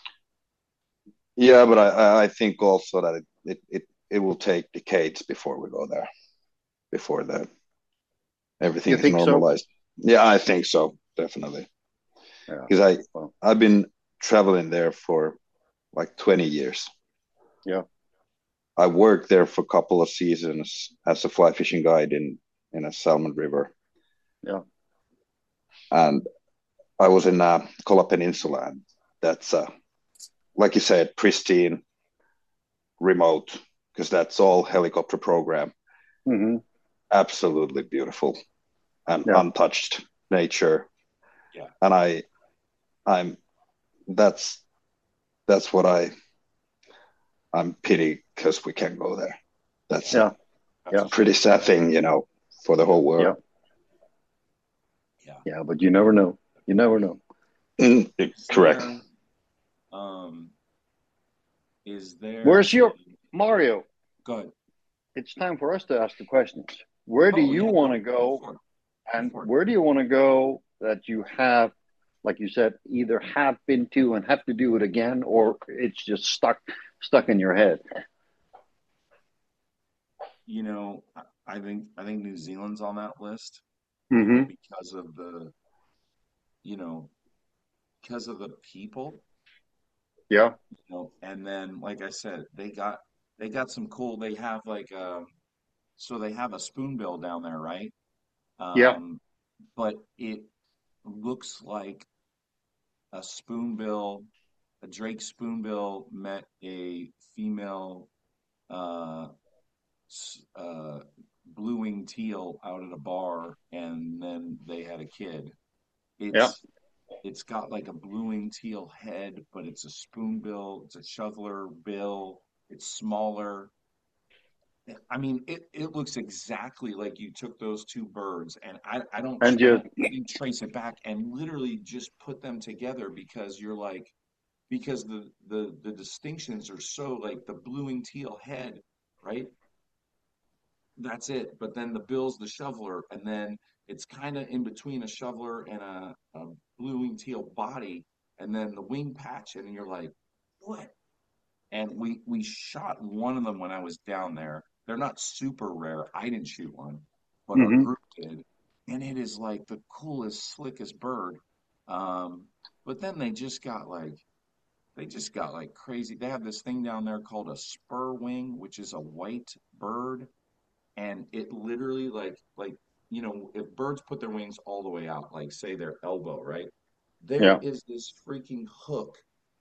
Yeah, but I think also that it will take decades before we go there, before that everything You is think so? normalized. Yeah, I think so, definitely. Yeah. Because Well, I've been traveling there for like 20 years. yeah. I worked there for a couple of seasons as a fly fishing guide in a salmon river, Yeah. and I was in Kola Peninsula, and that's like you said, pristine, remote, because that's all helicopter program. Hmm. Absolutely beautiful and Yeah. untouched nature, Yeah. and I'm that's what I'm pity because we can't go there. That's Yeah. That's Yeah. a pretty shame. sad thing, for the whole Yeah. world. Yeah. Yeah. But you never know. You never know. Is Correct. there, um, is there Where's a, your Mario? good. It's time for us to ask the questions. Where do Oh you yeah, want go, to go go, for it. Go and for it. where do you want to go that you have, like you said, either have been to and have to do it again, or it's just stuck in your head? I think New Zealand's on that list Hmm. because of you know, the people, Yeah. and then like I said, they got some cool. They have like so they have a spoonbill down there, right? Yeah. Um, but it looks like a spoonbill, a Drake spoonbill met a female uh, uh, blue-winged teal out at a bar, and then they had a kid. Yeah. It's got like a blue-winged teal head, but it's a spoonbill. It's a shoveler bill. It's smaller. I mean, it looks exactly like you took those two birds, and I don't And I just don't really trace it back and literally just put them together because you're like because the distinctions are so like the blue and teal head, right? That's it. But then the bill's the shoveler, and then it's kind of in between a shoveler and a blue and teal body, and then the wing patch, and you're like, what? And we shot one of them when I was down there. They're not super rare. I didn't shoot one, but our hmm group did, and it is like the coolest, slickest bird. Um, but then they just got like crazy. They have this thing down there called a spur wing, which is a white bird, and it literally if birds put their wings all the way out, like say their elbow, right? There Yeah. is this freaking hook.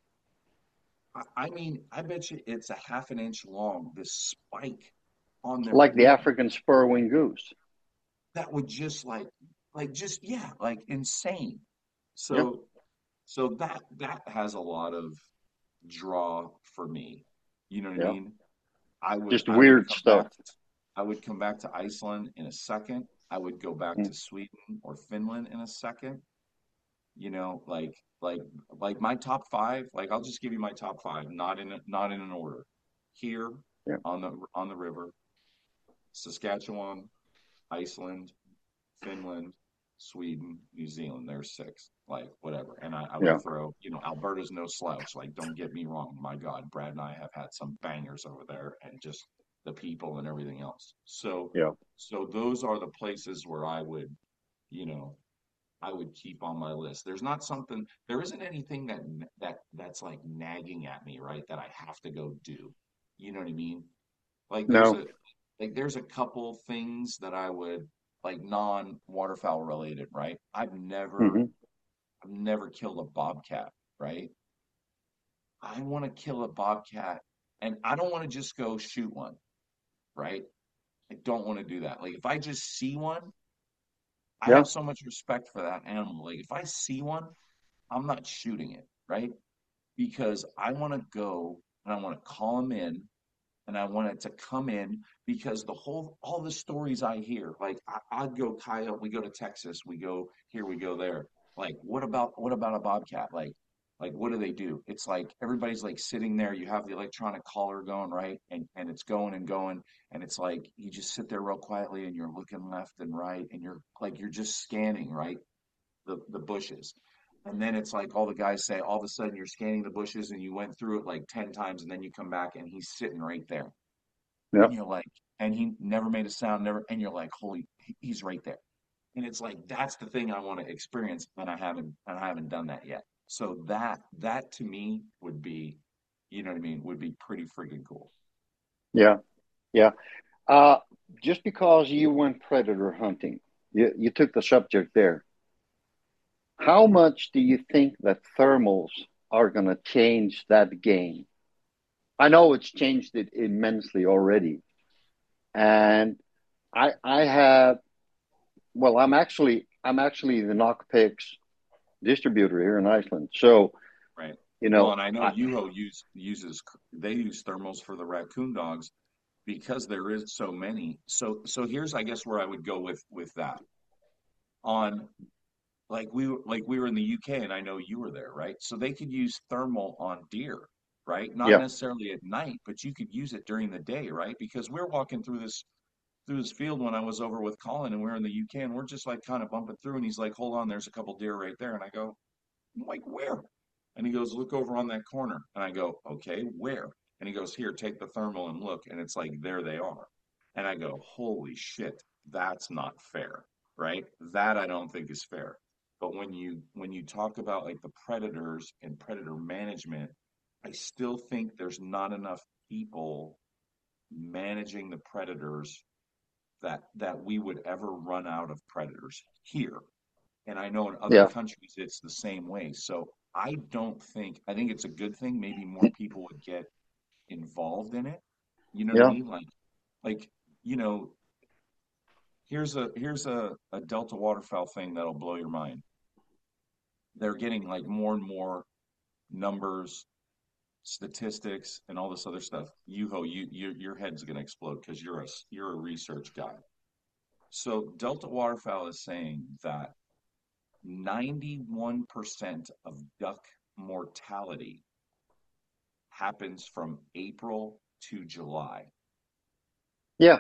I mean, I bet you it's a half an inch long, this spike on their Like the wing African spur-winged goose. that would just just yeah, like insane. Yeah. So that has a lot of draw for me. You know what I Yeah. mean? Just I would weird come stuff. back to Iceland in a second. I would go back Mm. to Sweden or Finland in a second. You know, like my top five, like I'll just give you my top five, not in an order. Here Yeah. on the river, Saskatchewan, Iceland, Finland, Sweden, New Zealand. There's six, like whatever. And I would Yeah. throw, Alberta's no slouch. Like, don't get me wrong. My God, Brad and I have had some bangers over there, and just the people and everything else. Yeah. So those are the places where you know, I would keep on my list. There isn't anything that's like nagging at me, right? That I have to go do. You know what I mean? Like No. there's a couple things that I would like non-waterfowl related, right? Hmm. I've never killed a bobcat, right? I want to kill a bobcat and I don't want to just go shoot one, right? I don't want to do that. Like if I just see one, I Yeah. have so much respect for that animal. Like if I see one, I'm not shooting it, right? Because I want to go and I want to call him in and I want it to come in because all the stories I hear, like I'd go coyote, we go to Texas, we go here, we go there. Like, what about a bobcat? Like what do they do? It's like everybody's like sitting there, you have the electronic collar going, right? And it's going and going, and it's like you just sit there real quietly and you're looking left and right, and you're just scanning, right? The bushes. And then it's like all the guys say, all of a sudden you're scanning the bushes and you went through it like 10 times and then you come back and he's sitting right there. Yeah. And you're like, and he never made a sound, never, and you're like, holy, he's right there. And it's like, that's the thing I want to experience. And I haven't done that yet. So that to me would be, you know what I mean, would be pretty freaking cool. Yeah. Yeah. Uh, just because you went predator hunting, you took the subject there. How much do you think that thermals are going to change that game? I know it's changed it immensely already. And I have, well, I'm actually the Knockpix distributor here in Iceland. So, Right. you Well, know, and I know they use thermals for the raccoon dogs because there is so many. So here's I guess where I would go with that. On like we were in the UK and I know you were there, right? So they could use thermal on deer, right? Not yeah, necessarily at night, but you could use it during the day, right? Because we're walking through this field when I was over with Colin and we're in the UK and we're just like kind of bumping through and he's like, "Hold on, there's a couple deer right there." And I go, "I'm like, where?" And he goes, "Look over on that corner." And I go, "Okay, where?" And he goes, "Here, take the thermal and look." And it's like, there they are. And I go, "Holy shit, that's not fair." Right? That I don't think is fair. But when you talk about like the predators and predator management, I still think there's not enough people managing the predators that we would ever run out of predators here. And I know in other yeah, countries it's the same way. So I think it's a good thing. Maybe more people would get involved in it. You know what I yeah, mean? Like, you know, here's a Delta waterfowl thing that'll blow your mind. They're getting like more and more numbers, statistics, and all this other stuff. Your head's gonna explode because you're a research guy. So Delta waterfowl is saying that 91% of duck mortality happens from April to July. yeah,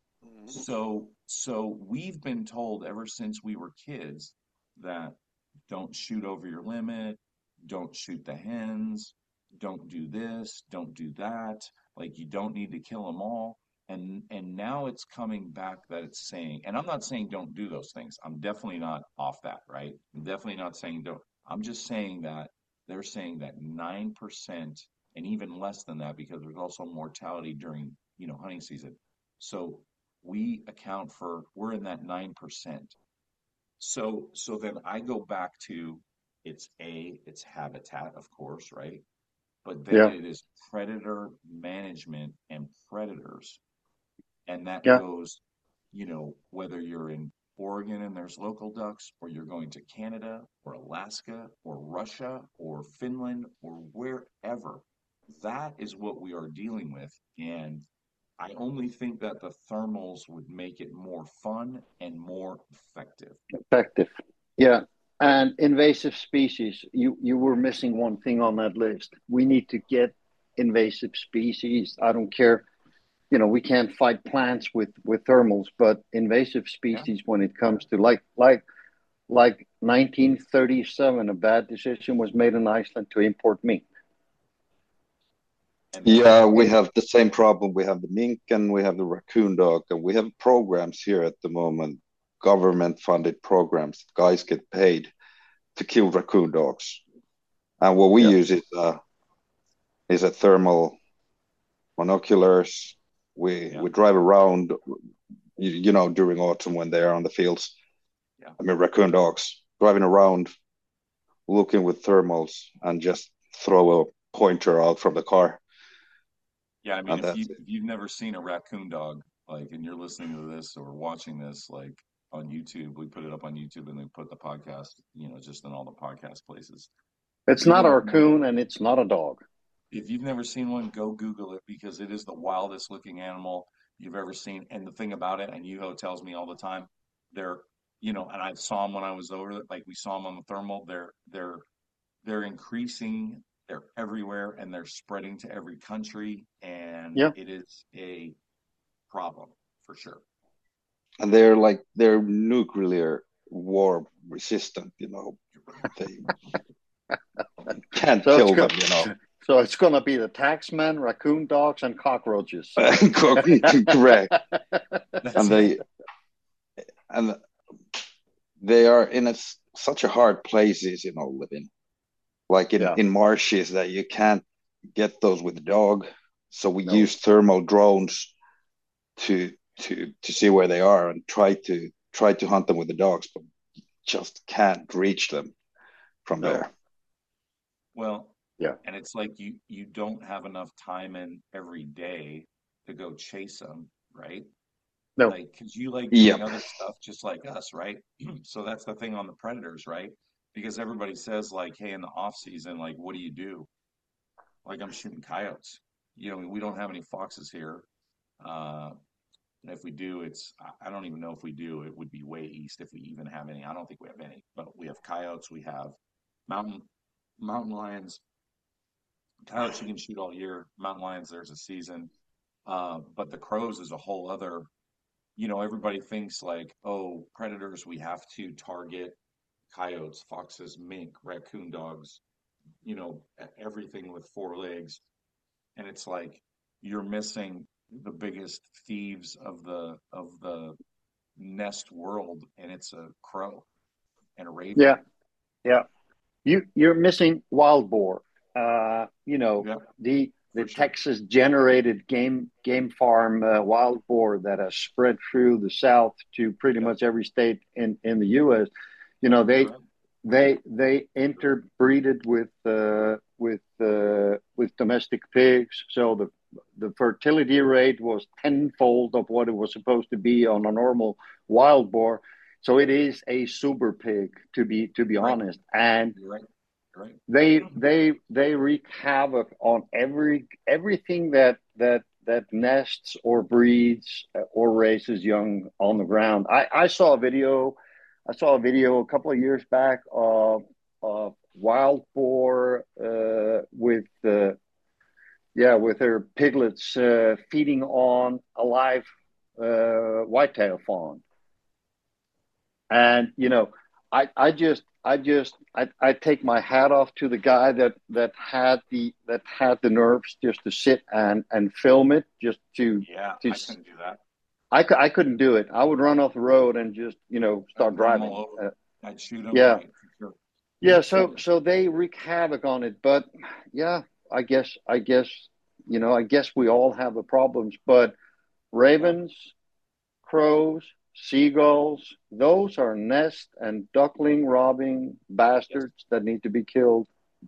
So we've been told ever since we were kids that don't shoot over your limit, don't shoot the hens, don't do this, don't do that, like you don't need to kill them all. And now it's coming back that it's saying, and I'm not saying don't do those things. I'm definitely not off that, right? I'm definitely not saying don't. I'm just saying that they're saying that 9% and even less than that because there's also mortality during, hunting season. So we're in that 9%. So then I go back to it's habitat, of course, right? But then Yeah, it is predator management and predators. And that yeah. goes, whether you're in Oregon and there's local ducks, or you're going to Canada or Alaska or Russia or Finland or wherever, that is what we are dealing with. And I only think that the thermals would make it more fun and more effective. Effective. Yeah. And invasive species, you were missing one thing on that list. We need to get invasive species. I don't care, we can't fight plants with thermals, but invasive Yeah. species when it comes to like 1937, a bad decision was made in Iceland to import mink. And then, Yeah, we It, have the same problem. We have the mink and we have the raccoon dog, and we have programs here at the moment, government-funded programs. Guys get paid to kill raccoon dogs, and what we yeah, use is a thermal monoculars. yeah, We drive around, during autumn when they're on the fields. yeah, I mean, raccoon dogs driving around, looking with thermals, and just throw a pointer out from the car, yeah. I mean, and if that's it. you've never seen a raccoon dog, like, and you're listening to this or watching this, like on YouTube, we put it up on YouTube and then put the podcast, just in all the podcast places. If it's you not a don't know, raccoon and it's not a dog. if you've never seen one, go Google it because it is the wildest looking animal you've ever seen. And the thing about it, and Yuho tells me all the time, they're, and I saw them when I was over, like we saw them on the thermal. They're increasing. They're everywhere, and they're spreading to every country, and Yeah, it is a problem for sure. And they're nuclear war resistant. They can't so it's kill go, them. so it's going to be the taxman, raccoon dogs, and cockroaches. Correct. That's And it. and they are in such a hard places, living like in Yeah, in marshes that you can't get those with the dog. So we no, use thermal drones to see where they are and try to hunt them with the dogs, but just can't reach them from no, there. Well, yeah, and it's like you don't have enough time in every day to go chase them, right? no, Like, because you like doing Yep. other stuff just like us, right? So that's the thing on the predators, right? Because everybody says like, hey, in the off season, like, what do you do? Like, I'm shooting coyotes. We don't have any foxes here. Uh, and if we do, I don't even know if we do. It would be way east if we even have any. I don't think we have any, but we have coyotes. We have mountain mountain lions. Coyotes you can shoot all year. Mountain lions, there's a season. But the crows is a whole other. Everybody thinks like, oh, predators, we have to target coyotes, foxes, mink, raccoon dogs, everything with four legs. And it's like you're missing the biggest thieves of the nest world, and it's a crow and a raven. yeah, yeah. You're missing wild boar. You know Yeah, the for sure. Texas generated game farm wild boar that has spread through the South to pretty Yeah, much every state in the U.S. You know you're they right. they interbreeded with domestic pigs, so the fertility rate was tenfold of what it was supposed to be on a normal wild boar. So it is a super pig to be You're right. honest, and You're right. You're right. they wreak havoc on everything that nests or breeds or raises young on the ground. I saw a video a couple of years back of wild boar with their piglets feeding on a live whitetail fawn. And I take my hat off to the guy that had the nerves just to sit and film it, just Yeah, to I couldn't do that. I couldn't do it. I would run off the road and just I'd start run them all driving. over. I'd shoot them Yeah, right for sure. yeah. So they wreak havoc on it, but yeah, I guess we all have the problems. But Yeah, ravens, crows, seagulls. Those are nest and duckling robbing bastards that need to be killed,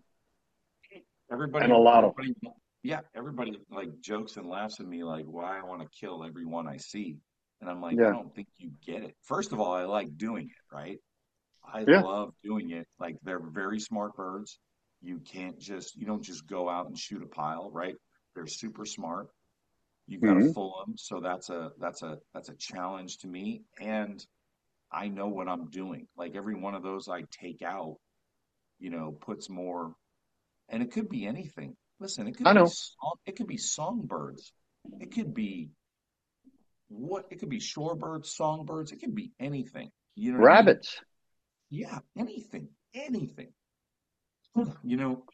and Everybody, a lot of them. everybody, yeah, everybody like jokes and laughs at me like why I want to kill everyone I see. And I'm like, I Yeah, don't think you get it. First of all, I like doing it, right? I yeah, love doing it. Like they're very smart birds. You don't just go out and shoot a pile, right? They're super smart. You got to hmm fool them. So that's a challenge to me. And I know what I'm doing. Like every one of those I take out, puts more, and it could be anything. Listen, I know. it could be songbirds. It could be it could be shorebirds, songbirds. It could be anything. You know what I mean? Rabbits. Yeah, anything, anything. You know,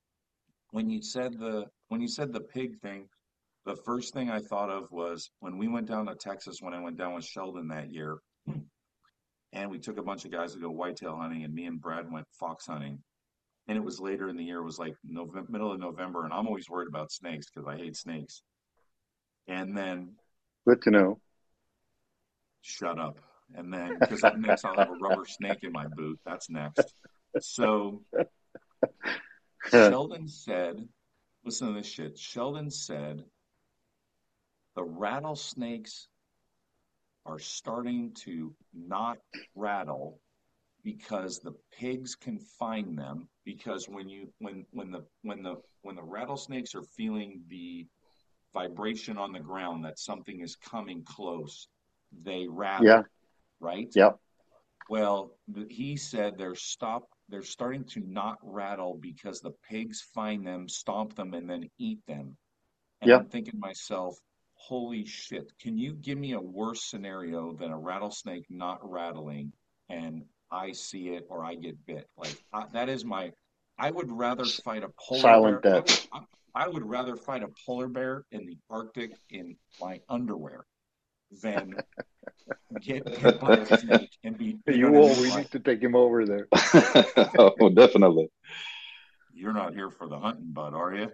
when you said the pig thing, the first thing I thought of was when we went down to Texas when I went down with Sheldon that year, and we took a bunch of guys to go whitetail hunting, and me and Brad went fox hunting. And it was later in the year, it was like November, middle of November, and I'm always worried about snakes because I hate snakes. And then Good to know. shut up. And then because up next I'll have a rubber snake in my boot. That's next. So Sheldon said, listen to this shit. Sheldon said the rattlesnakes are starting to not rattle because the pigs can find them because when the rattlesnakes are feeling the vibration on the ground that something is coming close, they Yeah, rattle, right? yeah, Well, he said they're starting to not rattle because the pigs find them, stomp them, and then eat them. And yeah. I'm thinking to myself, holy shit, can you give me a worse scenario than a rattlesnake not rattling and I see it or I get bit? Like that is I would rather fight a polar Silent bear. death. I would rather fight a polar bear in the Arctic in my underwear than get bit by a snake and you know You what I will. mean? We Like, need to take him over there. Oh, definitely. you're not here for the hunting, bud, are you?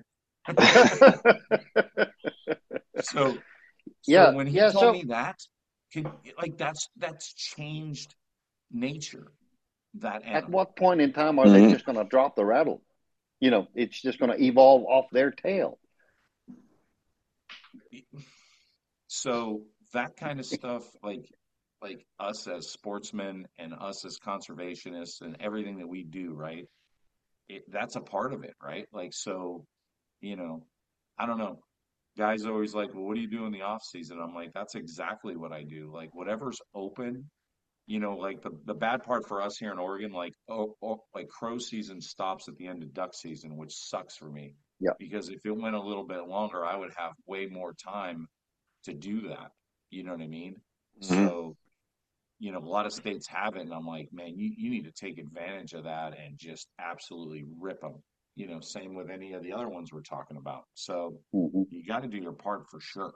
So, so Yeah, when he yeah. told So me that, that's changed nature, that at animal. what point in time are they Mhm. just going to drop the rattle? It's just going to evolve off their tail. So that kind of stuff, like us as sportsmen and us as conservationists and everything that we do, right? That's a part of it, right? Like so, you know, I don't know. Guys always like, well, what do you do in the off season? I'm like, that's exactly what I do. Like whatever's open, like the bad part for us here in Oregon, like crow season stops at the end of duck season, which sucks for me Yeah. because if it went a little bit longer, I would have way more time to do that. You know what I mean? Mhm. So, a lot of states have it, and I'm like, man, you need to take advantage of that and just absolutely rip them. Same with any of the other ones we're talking about. So hmm you got to do your part for sure.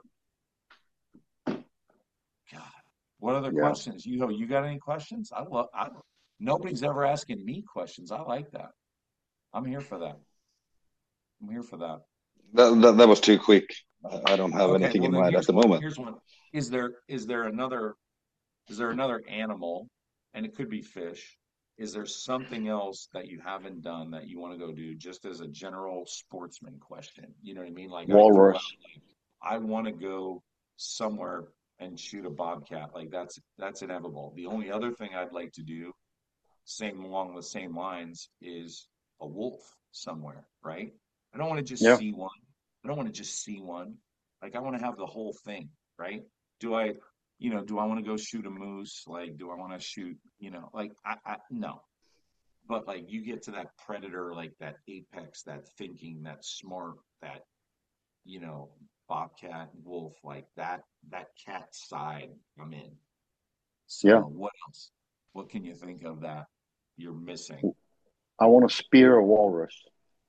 God, what other Yeah. questions? You got any questions? Nobody's ever asking me questions. I like that. I'm here for that. I'm here for that. That was too quick. I don't have Okay, anything well in then mind at here's the one. moment. Here's one. Is there another animal, and it could be fish? Is there something else that you haven't done that you want to go do just as a general sportsman question? You know what I mean? Like I threw out, Walrus. like, I want to go somewhere and shoot a bobcat. Like that's inevitable. The only other thing I'd like to do, same along the same lines, is a wolf somewhere, right? I don't want to just Yeah. see one. I don't want to just see one. Like I want to have the whole thing, right? Do I, do I want to go shoot a moose? Like, do I want to shoot, like no. But like you get to that predator, like that apex, that thinking, that smart, that, you know, bobcat, wolf, like that cat side, I'm in. Yeah. So what else? What can you think of that you're missing? I want to spear a walrus.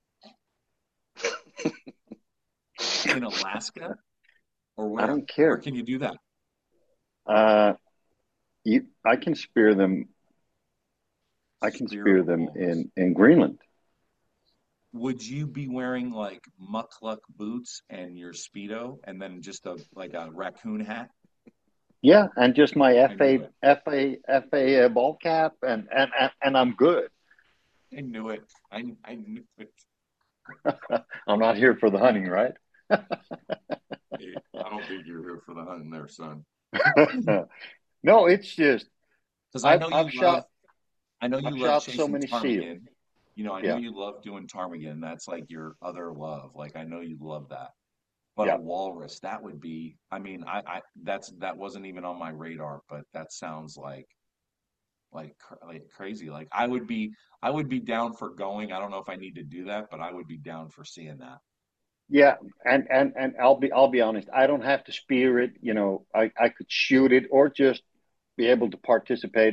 In Alaska or I where? don't Where care. can you do that? Uh, I can spear them. I can Spear a spear them walrus. in Greenland. Would you be wearing like muckluck boots and your Speedo and then just a raccoon hat? Yeah, and just my I knew it. FA ball cap, and I'm good. I knew it. I knew it. I'm not here for the hunting, right? Hey, I don't think you're here for the hunting there, son. No, it's just Because I've I know you love shot so chasing many seals. ptarmigan. You know, I know Yeah, you love doing ptarmigan. That's like your other love. Like I know you love that. But a yeah, walrus, that would be, I mean, that wasn't even on my radar, but that sounds like crazy. Like I would be down for going. I don't know if I need to do that, but I would be down for seeing that. yeah. And I'll be honest. I don't have to spear it. You know, I could shoot it or just be able to participate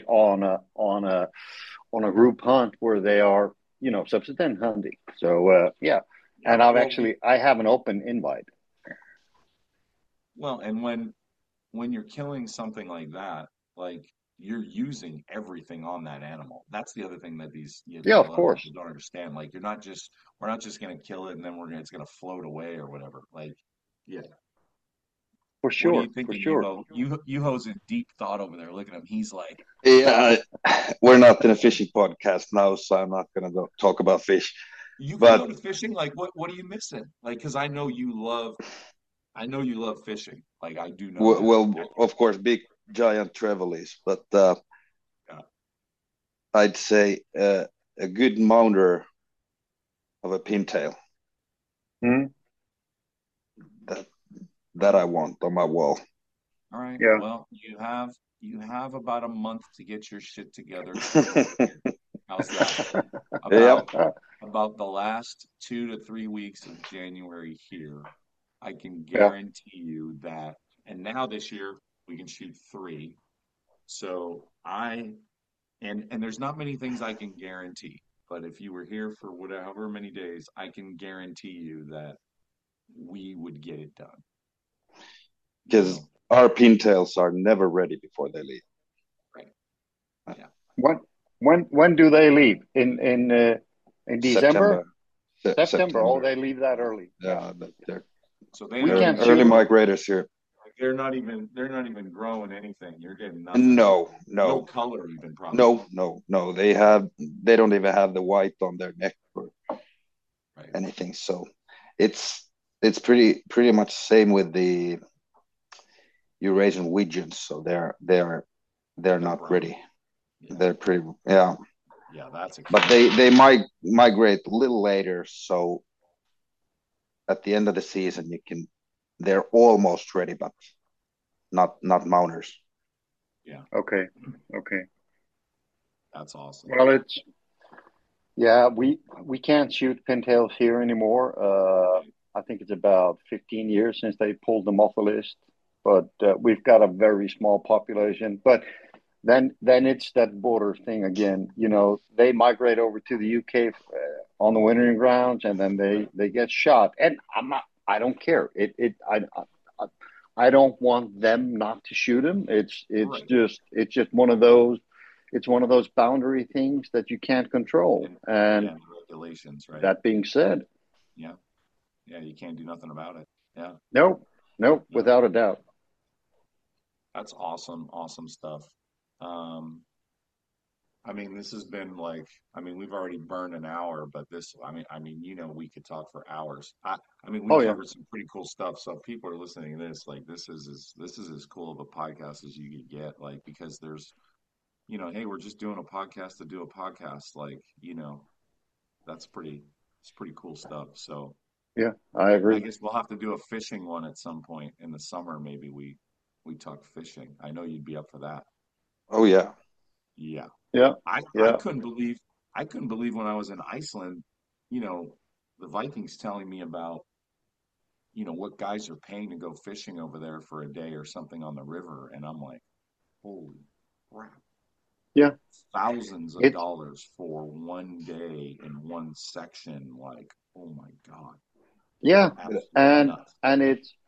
on a group hunt where they are, you know, subsistence hunting. So yeah, Yeah. and I have an open invite. Well, and when you're killing something like that, like you're using everything on that animal. That's the other thing that Yeah, a of lot of course, people don't understand. Like we're not just gonna kill it and then it's gonna float away or whatever. Like, yeah. What are you for thinking, sure. Yuho? Yuho's in deep thought over there. Look at him. He's like, Yeah, we're not in a fishing podcast now, so I'm not going to go talk about fish. you can go But to fishing. Like, what are you missing? Like, because I know you love fishing. Like, I do know that. well, of course, big giant trevallies, but Yeah. I'd say a good mounter of a pintail Hmm. that that I want on my wall. All right. Yeah. Well, you have about a month to get your shit together. How's that? Yep. About about the last 2 to 3 weeks of January here, I can Yeah. guarantee you that. And now this year we can shoot three. So and there's not many things I can guarantee, but if you were here for whatever many days, I can guarantee you that we would get it done. You Because know, our pintails are never ready before they leave. right? Yeah. When when do they leave? In December, September, September? Oh, September. they leave that early. Yeah. Yeah, but they're So they We don't can't even early shoot them. migrators here. like they're not even growing anything. You're getting nothing. No, No no, color even probably. no, no, no. They don't even have the white on their neck or Right. anything. So it's it's pretty much the same with the Eurasian widgeons. So they're They're not brown. ready. Yeah. They're pretty yeah, Yeah, that's but exciting. they might migrate a little later. So at the end of the season, you can they're almost ready, but not mounters. Yeah, Okay. Okay. that's awesome. Well, it's yeah. We can't shoot pintails here anymore. Right. I think it's about 15 years since they pulled them off the list. But we've got a very small population. But then it's that border thing again. You know, they migrate over to the UK on the wintering grounds, and then Right. they get shot. And I'm not. I don't care. I I don't want them not to shoot them. Right. It's just one of those. It's one of those boundary things that you can't control. And yeah, And and the regulations, right? that being said, Yeah. Yeah, you can't do nothing about it. Yeah. no, no, Yeah. without a doubt. That's awesome. Awesome stuff. Um, I mean, this has been like, I mean, we've already burned an hour, but we could talk for hours. I mean, we Oh yeah, covered some pretty cool stuff. So if people are listening to this, like, this is as cool of a podcast as you could get, like, because there's, hey, we're just doing a podcast to do a podcast, like, it's pretty cool stuff. So yeah, I I agree. guess we'll have to do a fishing one at some point in the summer. Maybe we talk fishing. I know you'd be up for that. Oh yeah, Yeah. Yeah, I yeah. couldn't believe when I was in Iceland, you know, the Vikings telling me about, what guys are paying to go fishing over there for a day or something on the river. And I'm like, holy crap. Yeah, Thousands of it's dollars for one day in one section. Like, oh my God. yeah, Absolutely nuts. and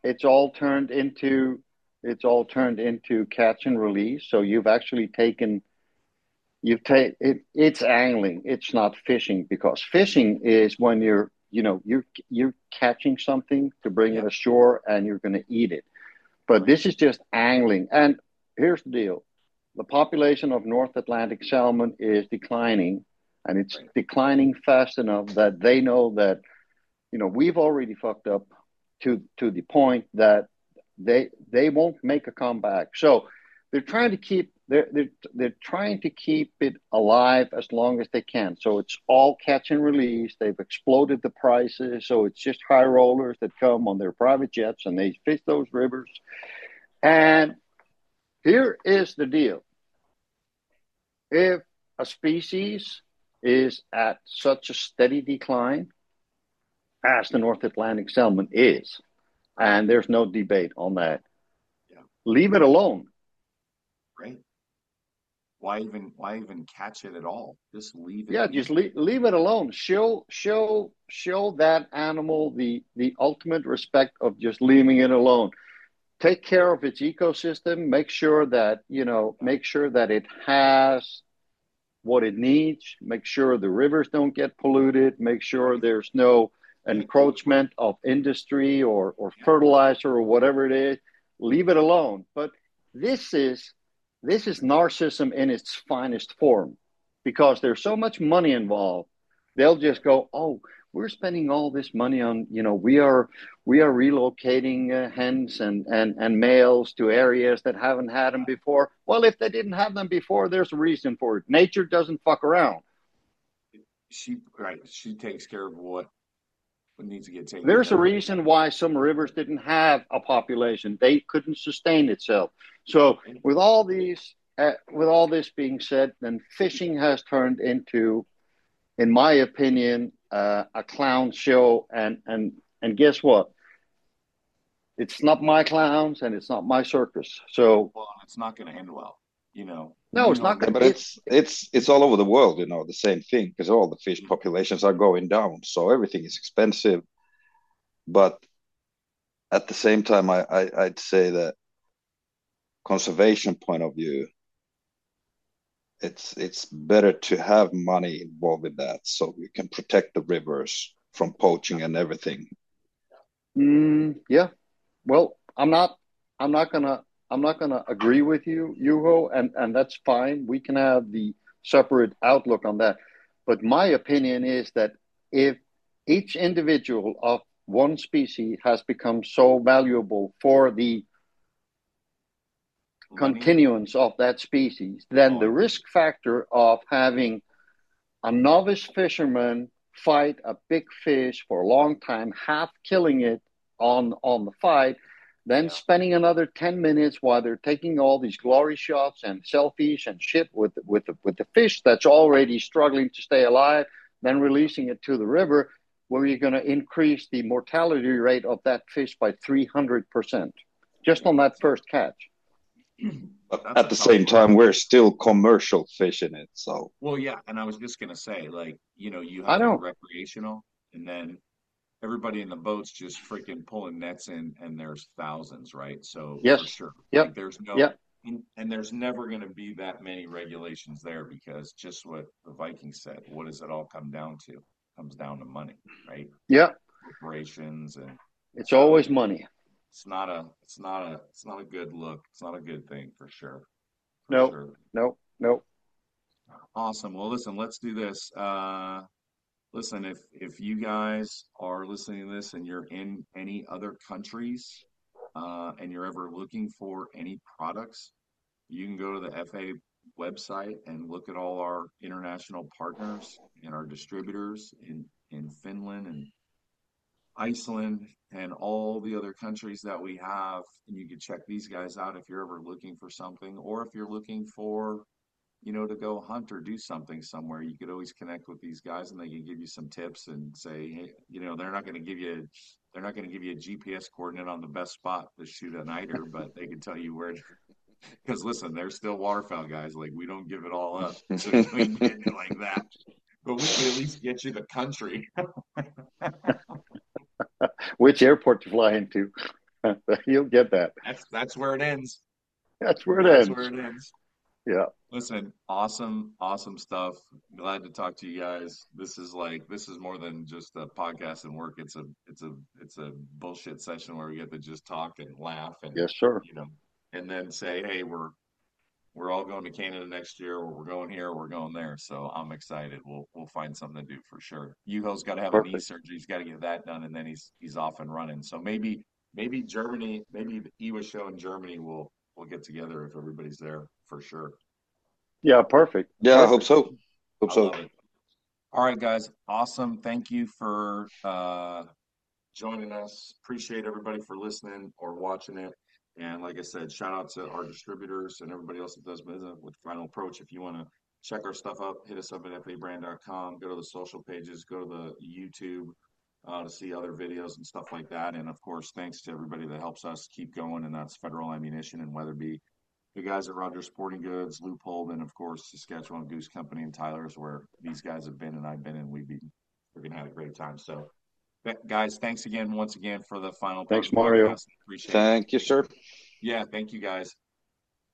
it's all turned into catch and release. So you've actually taken you've take it. It's angling. It's not fishing because fishing is when you're catching something to bring it Yeah. ashore and you're going to eat it. But Right. this is just angling, and here's the deal. The population of North Atlantic salmon is declining, and it's declining fast enough that they know that, we've already fucked up to the point that they won't make a comeback. So they're trying to keep it alive as long as they can. So it's all catch and release. They've exploded the prices, so it's just high rollers that come on their private jets and they fish those rivers. And here is the deal. If a species is at such a steady decline as the North Atlantic salmon is, and there's no debate on that, leave it alone. Right. Why even catch it at all? Just leave it. Yeah, just leave it alone. Show that animal the ultimate respect of just leaving it alone. Take care of its ecosystem. Make sure that it has what it needs. Make sure the rivers don't get polluted. Make sure there's no encroachment of industry or fertilizer or whatever it is. Leave it alone. But this is narcissism in its finest form, because there's so much money involved. They'll just go, oh, we're spending all this money on, we are relocating hens and males to areas that haven't had them before. Well, if they didn't have them before, there's a reason for it. Nature doesn't fuck around. She takes care of what needs to get taken. There's a reason why some rivers didn't have a population. They couldn't sustain itself. So with all this being said, then fishing has turned into, in my opinion, a clown show. And guess what? It's not my clowns and it's not my circus. So it's not going to end well. No, it's not. But it's all over the world. The same thing, because all the fish populations are going down, so everything is expensive. But at the same time, I'd say that conservation point of view, it's better to have money involved in that, so we can protect the rivers from poaching and everything. Yeah. Well, I'm not gonna agree with you, Juho, and that's fine. We can have the separate outlook on that. But my opinion is that if each individual of one species has become so valuable for the continuance of that species, then the risk factor of having a novice fisherman fight a big fish for a long time, half killing it on the fight, then spending another 10 minutes while they're taking all these glory shots and selfies and shit with the fish that's already struggling to stay alive, then releasing it to the river, where you're going to increase the mortality rate of that fish by 300% just on that first catch. But at the same time, we're still commercial fishing it. So and I was just going to say, you have recreational, and then everybody in the boats just freaking pulling nets in, and there's thousands, right? So yes, for sure, there's and there's never going to be that many regulations there, because just what the Vikings said, what does it all come down to? It comes down to money, right? Yeah, corporations, and it's always money. It's not a good look. It's not a good thing for sure. No. Awesome. Well, listen, let's do this. Listen, if you guys are listening to this and you're in any other countries, and you're ever looking for any products, you can go to the FA website and look at all our international partners and our distributors in Finland and Iceland and all the other countries that we have. And you can check these guys out if you're ever looking for something, or if you're looking for, to go hunt or do something somewhere. You could always connect with these guys, and they can give you some tips and say, hey, they're not going to give you a GPS coordinate on the best spot to shoot an eider, but they can tell you where to, because listen, they're still waterfowl guys. Like, we don't give it all up. So we can get it like that, but we can at least get you the country. Which airport to fly into. You'll get that. That's where it ends. That's where it ends. Yeah. Listen, awesome stuff. Glad to talk to you guys. This is more than just a podcast and work. It's a bullshit session where we get to just talk and laugh and yes, sir. And then say, hey, we're we're all going to Canada next year, or we're going here, or we're going there. So I'm excited. We'll find something to do for sure. Yuho's got to have a knee Perfect. surgery. He's got to get that done, and then he's off and running. So maybe Germany, maybe the EWA show in Germany will get together if everybody's there for sure. Yeah, perfect. Yeah, Perfect. I hope so. I love it. All right, guys. Awesome. Thank you for joining us. Appreciate everybody for listening or watching it. And like I said, shout out to our distributors and everybody else that does business with Final Approach. If you want to check our stuff up, hit us up at fabrand.com. Go to the social pages, go to the YouTube to see other videos and stuff like that. And of course, thanks to everybody that helps us keep going. And that's Federal Ammunition and Weatherby. The guys at Rogers Sporting Goods, Loophole, and of course, Saskatchewan Goose Company and Tyler's, where these guys have been and I've been, and we're going to have a great time. So, guys, thanks again, once again, for the Final Thanks, Approach Mario. podcast. Appreciate it. Thank you, sir. Yeah, thank you, guys.